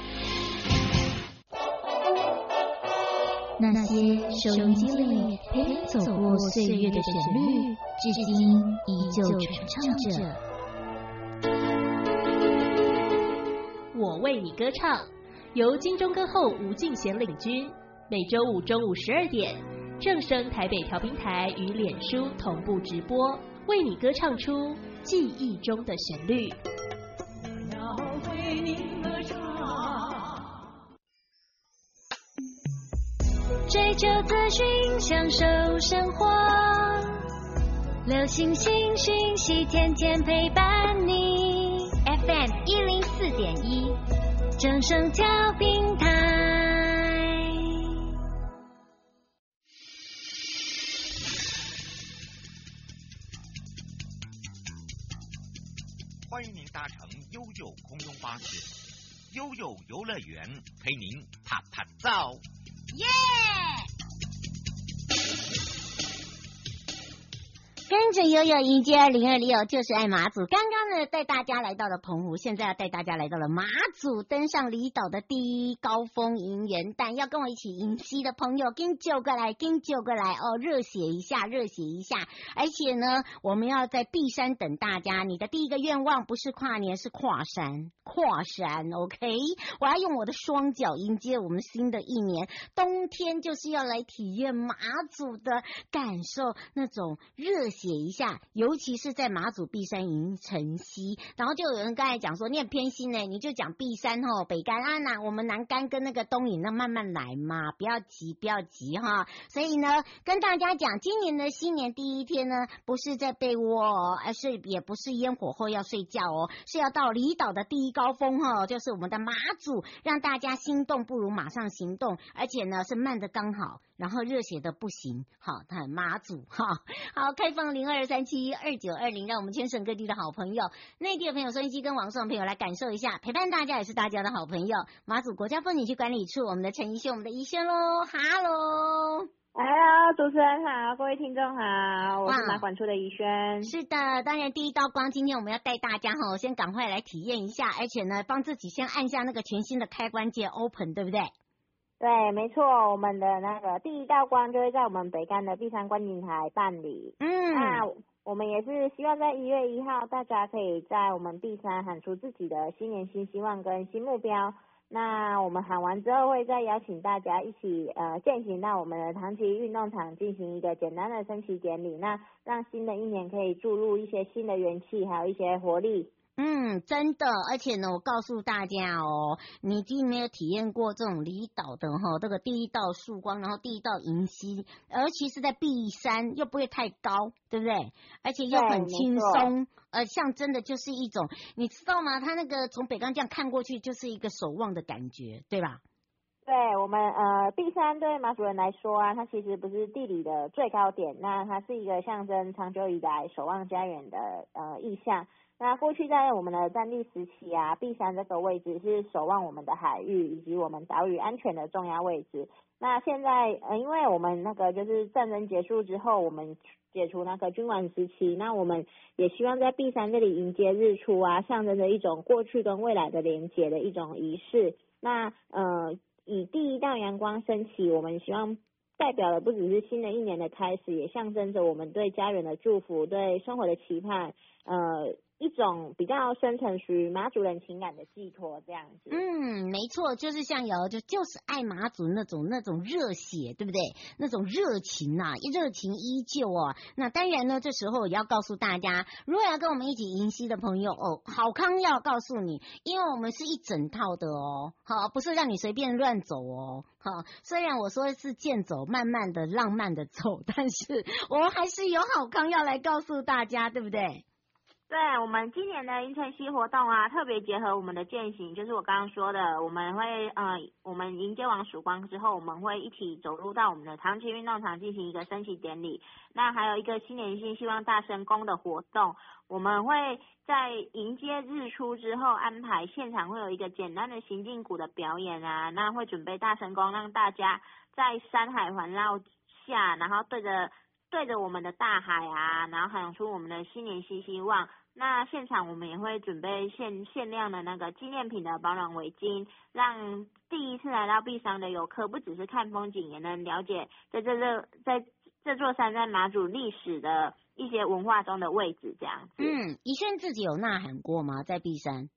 那些收音机里陪你走过岁月的旋律，至今依旧传唱着。 我为你歌唱，由金钟歌后吴敬贤领军，每周五中午十二点， 正声台北调频台与脸书同步直播，为你歌唱出记忆中的旋律。 要为你歌唱，追求资讯，享受生活，流行新讯息，天天陪伴你。F M 一零四点一，正声调频台。 欢迎您搭乘悠悠空中巴士，悠悠游乐园陪您啪啪照。 耶！跟着悠悠迎接二零二六，就是爱马祖。刚刚呢带大家来到了澎湖，现在要带大家来到了马祖，登上离岛的第一高峰迎元旦。要跟我一起迎西的朋友，跟就过来，跟就过来哦，热血一下，热血一下。而且呢，我们要在碧山等大家。你的第一个愿望不是跨年，是跨山，跨山。OK， 我要用我的双脚迎接我们新的一年。冬天就是要来体验马祖的感受，那种热血。写一下，尤其是在马祖碧山迎晨曦，然后就有人刚才讲说你很偏心呢，你就讲碧山吼，北干啊那我们南干跟那个东引那慢慢来嘛，不要急不要急哈。所以呢，跟大家讲，今年的新年第一天呢，不是在被窝哦，而是也不是烟火后要睡觉哦，是要到离岛的第一高峰哈，就是我们的马祖，让大家心动不如马上行动，而且呢是慢的刚好。然后热血的不行，好，他马祖哈，好，开放零二三七二九二零，让我们全省各地的好朋友、内地的朋友、收音机跟网上的朋友来感受一下，陪伴大家也是大家的好朋友。马祖国家风景区管理处，我们的陈怡萱，我们的怡萱喽，哈喽。 Hello， 主持人好，各位听众好，我是马管处的怡萱。 是的，当然第一道光，今天我们要带大家哈，先赶快来体验一下，而且呢，帮自己先按下那个全新的开关键 Open， 对不对？ 对，没错，我们的那个第一道光就会在我们北干的碧山观景台办理。嗯，那我们也是希望在一月一号，大家可以在我们碧山喊出自己的新年新希望跟新目标。那我们喊完之后，会再邀请大家一起呃践行到我们的长崎运动场进行一个简单的升旗典礼，那让新的一年可以注入一些新的元气，还有一些活力。 嗯，真的，而且呢，我告诉大家哦，你既没有体验过这种离岛的哈，这个第一道曙光，然后第一道迎曦，而其是在碧山，又不会太高，对不对？而且又很轻松，呃，像真的就是一种，你知道吗？它那个从北港这样看过去，就是一个守望的感觉，对吧？ 对我们呃，碧山对马祖人来说啊，它其实不是地理的最高点，那它是一个象征长久以来守望家园的呃意象。那过去在我们的战地时期啊，碧山这个位置是守望我们的海域以及我们岛屿安全的重要位置。那现在呃，因为我们那个就是战争结束之后，我们解除那个军管时期，那我们也希望在碧山这里迎接日出啊，象征着一种过去跟未来的连结的一种仪式。那呃，以第一道阳光升起，我们希望代表的不只是新的一年的开始，也象征着我们对家人的祝福，对生活的期盼，呃。一种比较深层属于马祖人情感的寄托，这样子。 嗯，没错，就是像有就就是爱马祖那种那种热血，对不对？那种热情啊，热情依旧哦。那当然呢，这时候也要告诉大家，如果要跟我们一起迎曦的朋友哦，好康要告诉你，因为我们是一整套的哦，好，不是让你随便乱走哦。好，虽然我说是健走，慢慢的、浪漫的走，但是我们还是有好康要来告诉大家，对不对？ 对，我们今年的迎晨曦活动啊，特别结合我们的践行，就是我刚刚说的，我们会呃，我们迎接完曙光之后，我们会一起走入到我们的长崎运动场进行一个升旗典礼。那还有一个新年新希望大声公的活动，我们会在迎接日出之后安排现场会有一个简单的行进鼓的表演啊，那会准备大声公让大家在山海环绕下，然后对着。对着我们的大海啊，然后喊出我们的新年新希望。那现场我们也会准备限限量的那个纪念品的保暖围巾，让第一次来到碧山的游客不只是看风景，也能了解在这这在这座山在马祖历史的一些文化中的位置，这样子。 嗯，怡萱自己有呐喊过吗？在碧山？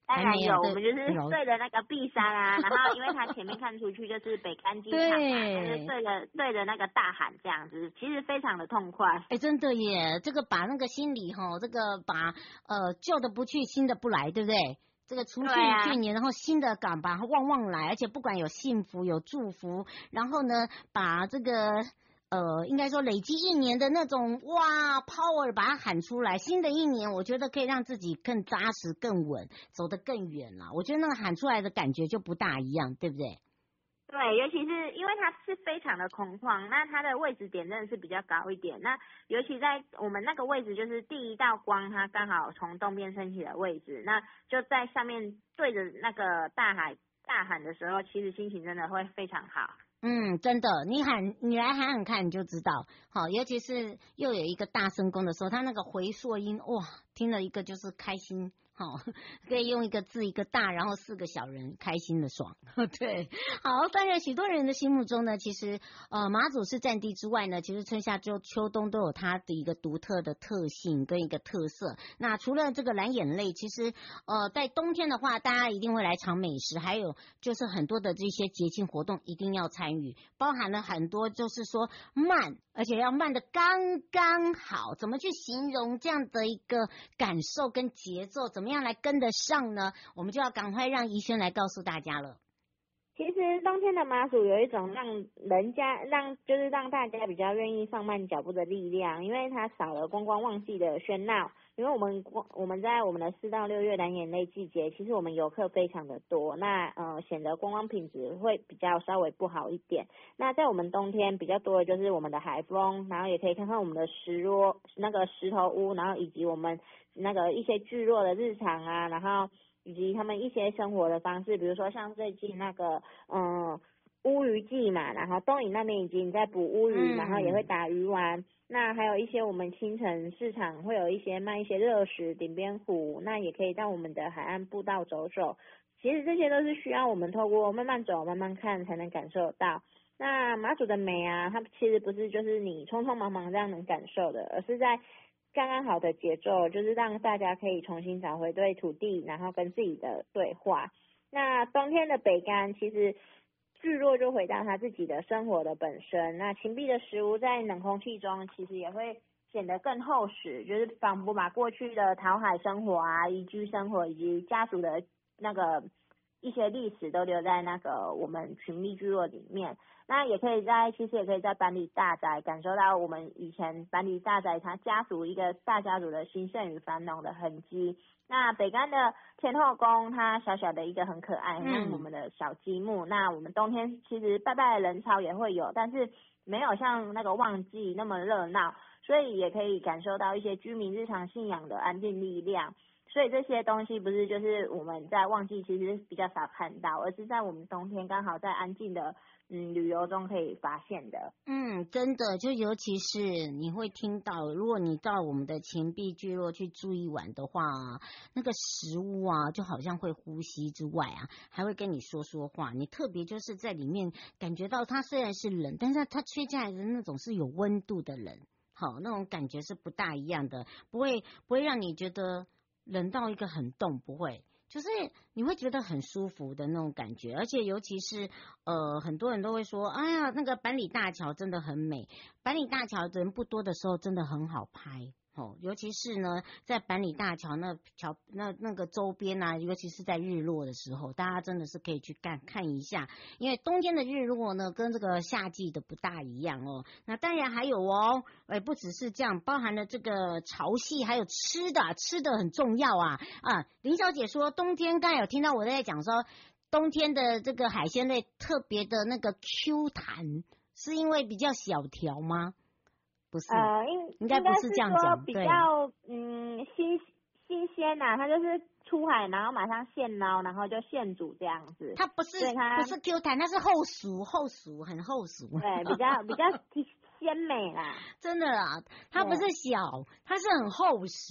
当然有， 还没有我们就是有对着那个碧山啊，然后因为它前面看出去就是北干机场嘛， 对就是对着对着那个大喊这样子，其实非常的痛快。 哎，真的耶，这个把那个心里哈，这个把呃旧的不去，新的不来，对不对？这个除去对啊去年，然后新的敢把它旺旺来，而且不管有幸福有祝福，然后呢，把这个呃，应该说累积一年的那种哇 power 把它喊出来。新的一年，我觉得可以让自己更扎实、更稳，走得更远了。我觉得那个喊出来的感觉就不大一样，对不对？ 对，尤其是因为它是非常的空旷，那它的位置点真的是比较高一点。那尤其在我们那个位置，就是第一道光，它刚好从东边升起的位置，那就在上面对着那个大海大喊的时候，其实心情真的会非常好。 嗯，真的，你喊你来喊喊看，你就知道。好，尤其是又有一个大声公的时候，他那个回溯音，哇，听了一个就是开心。好，可以用一个字一个大，然后四个小人，开心的爽。对，好，当然许多人的心目中呢，其实呃马祖是战地之外呢，其实春夏秋秋冬都有它的一个独特的特性跟一个特色。那除了这个蓝眼泪，其实呃在冬天的话，大家一定会来尝美食，还有就是很多的这些节庆活动一定要参与，包含了很多就是说慢，而且要慢的刚刚好。怎么去形容这样的一个感受跟节奏？怎么样来跟得上呢？我们就要赶快让怡萱来告诉大家了。 其实冬天的马祖有一种让人家让就是让大家比较愿意放慢脚步的力量，因为它少了观光旺季的喧闹。因为我们我们在我们的四到六月蓝眼泪季节，其实我们游客非常的多，那呃显得观光品质会比较稍微不好一点。那在我们冬天比较多的就是我们的海风，然后也可以看看我们的石落那个石头屋，然后以及我们那个一些聚落的日常啊，然后以及他们一些生活的方式，比如说像最近那个嗯乌鱼季嘛，然后东引那边已经在捕乌鱼， 嗯、 然后也会打鱼丸。那还有一些我们清晨市场会有一些卖一些热食、顶边虎，那也可以到我们的海岸步道走走。其实这些都是需要我们透过慢慢走、慢慢看才能感受到。那马祖的美啊，它其实不是就是你匆匆忙忙这样能感受的，而是在刚刚好的节奏，就是让大家可以重新找回对土地，然后跟自己的对话。那冬天的北干其实聚落就回到他自己的生活的本身，那芹壁的食物在冷空气中其实也会显得更厚实，就是仿佛把过去的讨海生活啊、移居生活以及家族的那个一些历史都留在那个我们群力聚落里面。那也可以在其实也可以在板里大宅感受到我们以前板里大宅他家族一个大家族的兴盛与繁荣的痕迹。那北干的天后宫，它小小的一个很可爱，很像我们的小积木。嗯、那我们冬天其实拜拜的人潮也会有，但是没有像那个旺季那么热闹，所以也可以感受到一些居民日常信仰的安定力量。所以这些东西不是就是我们在旺季其实比较少看到，而是在我们冬天刚好在安静的嗯旅游中可以发现的。 嗯，真的，就尤其是你会听到，如果你到我们的芹壁聚落去住一晚的话，那个食物啊，就好像会呼吸之外啊，还会跟你说说话。你特别就是在里面感觉到它虽然是冷，但是它吹进来的那种是有温度的冷，好，那种感觉是不大一样的，不会不会让你觉得冷到一个很冻，不会，就是你会觉得很舒服的那种感觉。而且尤其是呃很多人都会说，哎呀那个板里大桥真的很美，板里大桥人不多的时候真的很好拍。哦，尤其是呢，在板里大桥那桥那那个周边啊，尤其是在日落的时候，大家真的是可以去看看一下，因为冬天的日落呢，跟这个夏季的不大一样哦。那当然还有哦，哎，不只是这样，包含了这个潮汐，还有吃的，吃的很重要啊啊！林小姐说，冬天刚才有听到我在讲说，冬天的这个海鲜类特别的那个 Q 弹，是因为比较小条吗？不是， 呃，应应该不是这样讲， 比较嗯新新鲜呐、啊，它就是出海然后马上现捞，然后就现煮这样子。 它不是不是 Q 弹，它是厚熟厚熟，很厚熟。 对，比较比较鲜美啦， 真的啦，它不是小，它是很厚实，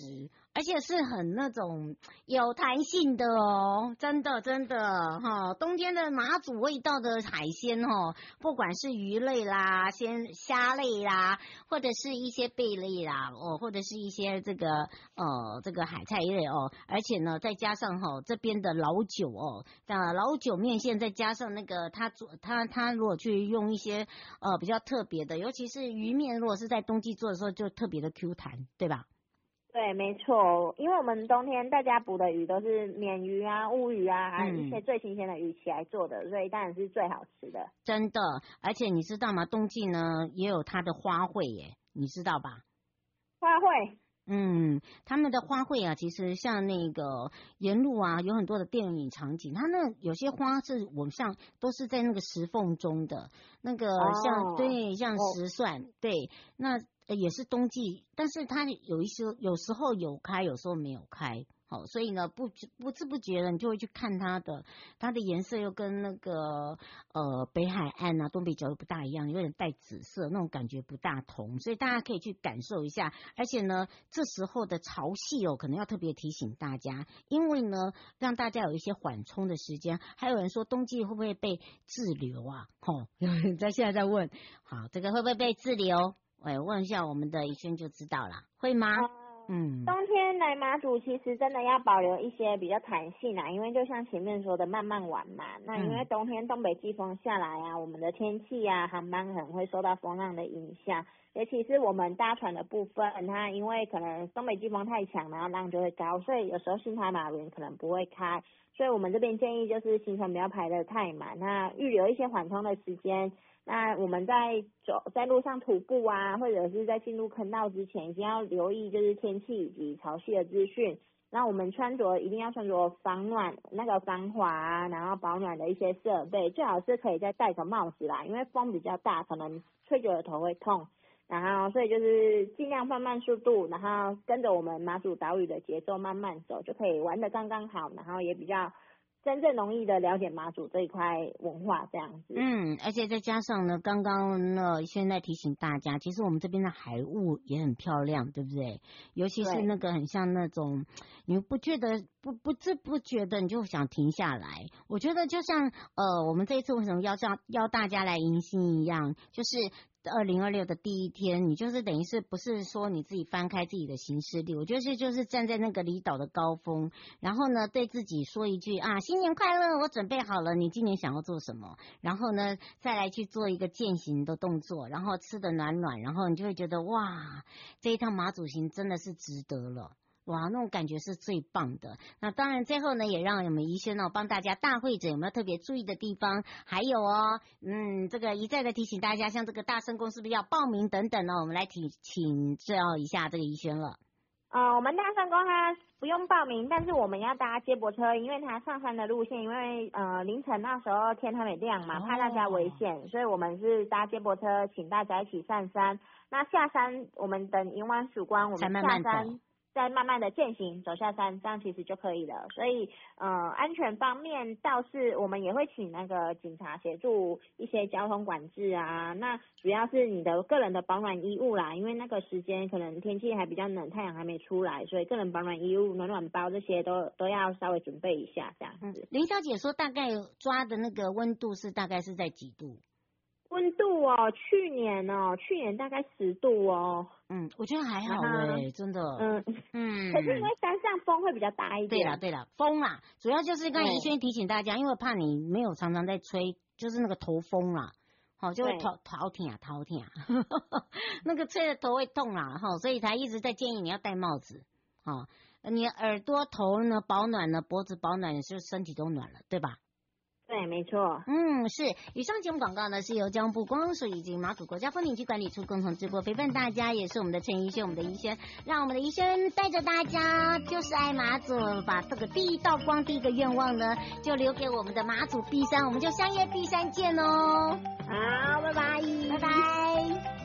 而且是很那种有弹性的哦，真的真的哈、哦。冬天的马祖味道的海鲜哦，不管是鱼类啦、鲜虾类啦，或者是一些贝类啦，哦，或者是一些这个呃这个海菜类哦，而且呢再加上哈、哦、这边的老酒哦，那老酒面线再加上那个他做他他如果去用一些呃比较特别的，尤其是鱼面，如果是在冬季做的时候就特别的 Q 弹，对吧？ 对，没错，因为我们冬天大家捕的鱼都是鲶鱼啊、乌鱼啊，还有一些最新鲜的鱼起来做的，所以当然是最好吃的。 真的，而且你知道吗？冬季呢也有它的花卉耶，你知道吧？ 花卉。 嗯，他们的花卉啊，其实像那个沿路啊，有很多的电影场景，它那有些花是我们像都是在那个石缝中的，那个像、哦、对，像石蒜，哦、对，那也是冬季，但是它有一些有时候有开，有时候没有开。好，所以呢，不不知不觉的，你就会去看它的，它的颜色又跟那个呃北海岸啊、东北角又不大一样，有点带紫色，那种感觉不大同，所以大家可以去感受一下。而且呢，这时候的潮汐哦，可能要特别提醒大家，因为呢，让大家有一些缓冲的时间。还有人说冬季会不会被滞留啊？吼、哦，在现在在问，好，这个会不会被滞留？我问一下我们的怡萱就知道了，会吗？嗯， 冬天来马祖其实真的要保留一些比较弹性啊，因为就像前面说的慢慢玩嘛。那因为冬天东北季风下来啊，我们的天气啊，航班可能会受到风浪的影响，尤其是我们搭船的部分，它因为可能东北季风太强，然后浪就会高，所以有时候新台马轮可能不会开，所以我们这边建议就是行程不要排得太满，那预留一些缓冲的时间。那我们在走在路上徒步啊，或者是在进入坑道之前，一定要留意就是天气以及潮汐的资讯。那我们穿着一定要穿着防暖、那个防滑啊，然后保暖的一些设备，最好是可以再戴个帽子啦，因为风比较大，可能吹久了头会痛。然后所以就是尽量放慢速度，然后跟着我们马祖岛屿的节奏慢慢走，就可以玩得刚刚好，然后也比较真正容易的了解马祖这一块文化这样子。 嗯，而且再加上呢，刚刚呢现在提醒大家，其实我们这边的海雾也很漂亮，对不对？尤其是那个很像那种，你不觉得不不知不觉的你就想停下来。我觉得就像呃，我们这一次为什么要叫邀大家来迎新一样，就是二零二六的第一天，你就是等于是不是说你自己翻开自己的行事历，我觉得这就是站在那个离岛的高峰，然后呢对自己说一句啊新年快乐，我准备好了，你今年想要做什么，然后呢再来去做一个践行的动作，然后吃得暖暖，然后你就会觉得哇，这一趟马祖行真的是值得了。哇，那种感觉是最棒的。那当然最后呢也让我们怡萱呢帮大家大会者有没有特别注意的地方，还有哦嗯这个一再的提醒大家，像这个大圣宫是不是要报名等等呢，我们来请请教一下这个怡萱了。 呃，我们大圣宫它不用报名，但是我们要搭接驳车，因为它上山的路线，因为呃凌晨那时候天还没亮嘛，怕大家危险，哦，所以我们是搭接驳车，请大家一起上山。那下山我们等迎完曙光，我们下山慢慢再慢慢的践行走下山，这样其实就可以了。所以呃安全方面倒是我们也会请那个警察协助一些交通管制啊，那主要是你的个人的保暖衣物啦，因为那个时间可能天气还比较冷，太阳还没出来，所以个人保暖衣物、暖暖包这些都都要稍微准备一下这样子。 嗯，林小姐说大概抓的那个温度是大概是在几度？ 温度哦，去年哦，去年大概十度哦。 嗯，我觉得还好哎，真的。 嗯嗯。可是因为山上风会比较大一点。 对了对了，风啦，主要就是刚才怡萱提醒大家，因为怕你没有常常在吹，就是那个头风啦，好就会头头痛啊头痛啊，那个吹的头会痛啦，哈，所以才一直在建议你要戴帽子，好，你耳朵头呢保暖呢，脖子保暖，就身体都暖了，对吧？ 对，没错。 嗯，是。以上节目广告呢是由交通部观光署以及马祖国家风景区管理处共同直播，陪伴大家也是我们的陈怡萱，我们的怡萱，让我们的怡萱带着大家就是爱马祖，把这个第一道光、第一个愿望呢，就留给我们的马祖碧山，我们就相约碧山见哦。 好，拜拜， 拜拜。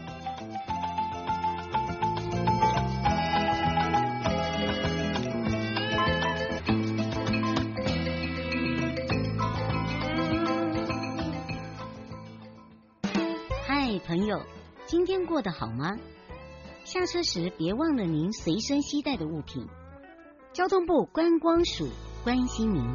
嗨，朋友，今天过得好吗？下车时别忘了您随身携带的物品， 交通部观光署关心您。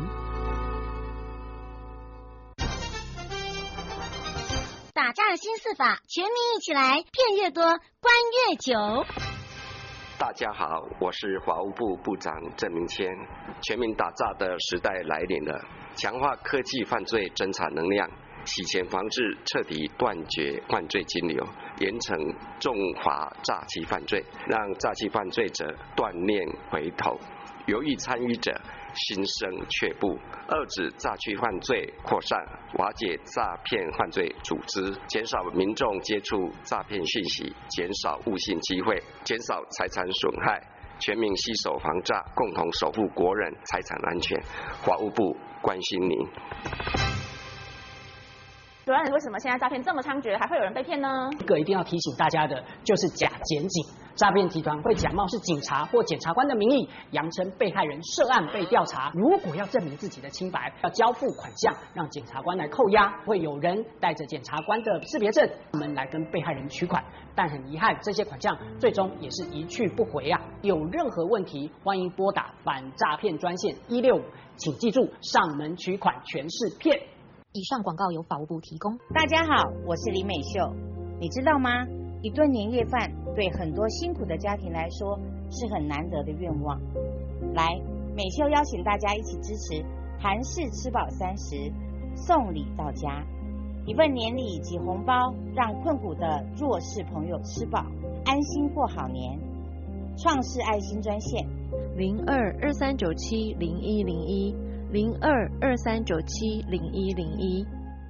打诈新四法，全民一起来，骗越多，关越久。 大家好，我是法务部部长郑明谦。全民打诈的时代来临了，强化科技犯罪侦查能量，洗钱防治，彻底断绝犯罪金流，严惩重罚诈欺犯罪，让诈欺犯罪者断念回头，犹豫参与者心生却步，遏止诈欺犯罪扩散，瓦解诈骗犯罪组织，减少民众接触诈骗讯息，减少误信机会，减少财产损害，全民携手防诈，共同守护国人财产安全。法务部关心您。 主任，为什么现在诈骗这么猖獗，还会有人被骗呢？ 一个一定要提醒大家的，就是假检警。诈骗集团会假冒是警察或检察官的名义，扬称被害人涉案被调查。如果要证明自己的清白，要交付款项让检察官来扣押。会有人带着检察官的识别证，我们来跟被害人取款。但很遗憾，这些款项最终也是一去不回啊！有任何问题，欢迎拨打反诈骗专线一六五，请记住，上门取款全是骗。 以上广告由法务部提供。 大家好，我是李美秀。你知道吗？一顿年夜饭对很多辛苦的家庭来说是很难得的愿望。来，美秀邀请大家一起支持韩式吃饱三十，送礼到家，一份年礼及红包，让困苦的弱势朋友吃饱，安心过好年。创世爱心专线零二二三九七零一零一零二二三九七零一零一。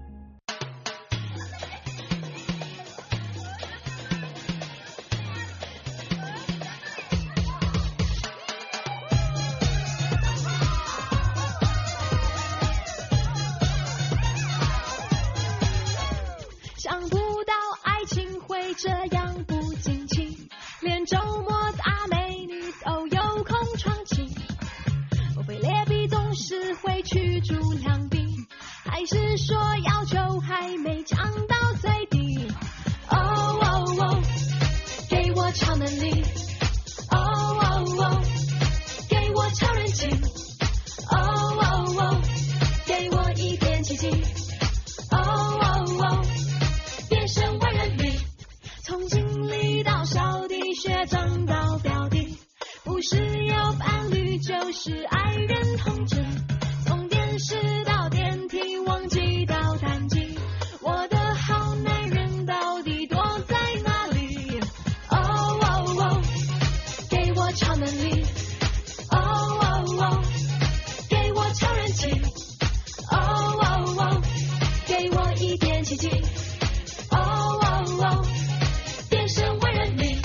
想不到爱情会这样不经情，连周末大美女都有空闯情。莫非劣币总是会驱逐良币，还是说要求还没降到最低？哦哦哦，给我超能力！哦哦哦，给我超人气！哦哦哦，给我一点奇迹！哦哦哦，变身万人迷，从经理到小弟，学长到表弟，不是有伴侣就是爱人同志，从电视到电梯，忘记到单机，我的好男人到底躲在哪里？哦哦哦，给我超能力！哦哦哦，给我超人气！哦哦哦，给我一点奇迹！哦哦哦，变身万人迷。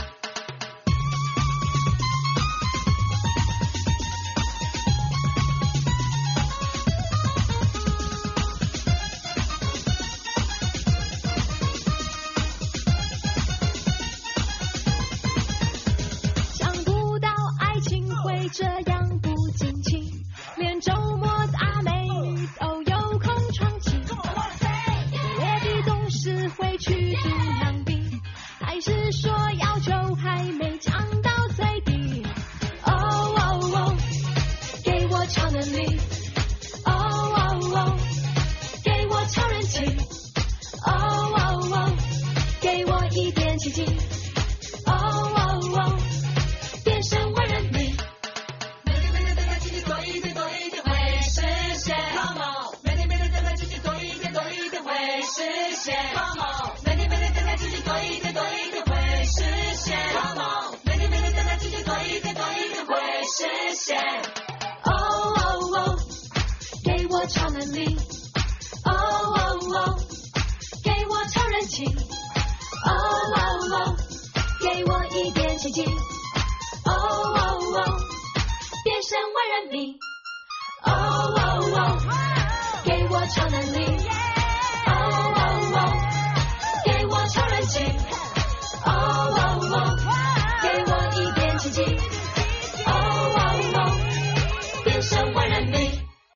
想不到爱情会这样不经情，连周末大美女都有空闯情。劣币总是会驱逐良币，还是说要求还没降到最低？哦哦哦，给我超能力！哦哦哦，给我超人气！哦哦哦，给我一点奇迹！哦哦哦，变身万人迷。每天每天等待奇迹，多一天多一天会实现。Come on， 每天每天等待奇迹，多一天多一天会实现。Come on， 每天每天等待奇迹，多一天多一天会实现。Come on， 每天每天等待奇迹，多一天多一天会实现。哦哦哦，给我超能力！哦哦哦，给我超人气！哦哦哦，给我一点奇迹！哦哦哦，变身万人迷！哦哦哦，给我超能力！哦哦哦，给我超人气！哦哦哦，给我一点奇迹！哦哦哦，变身万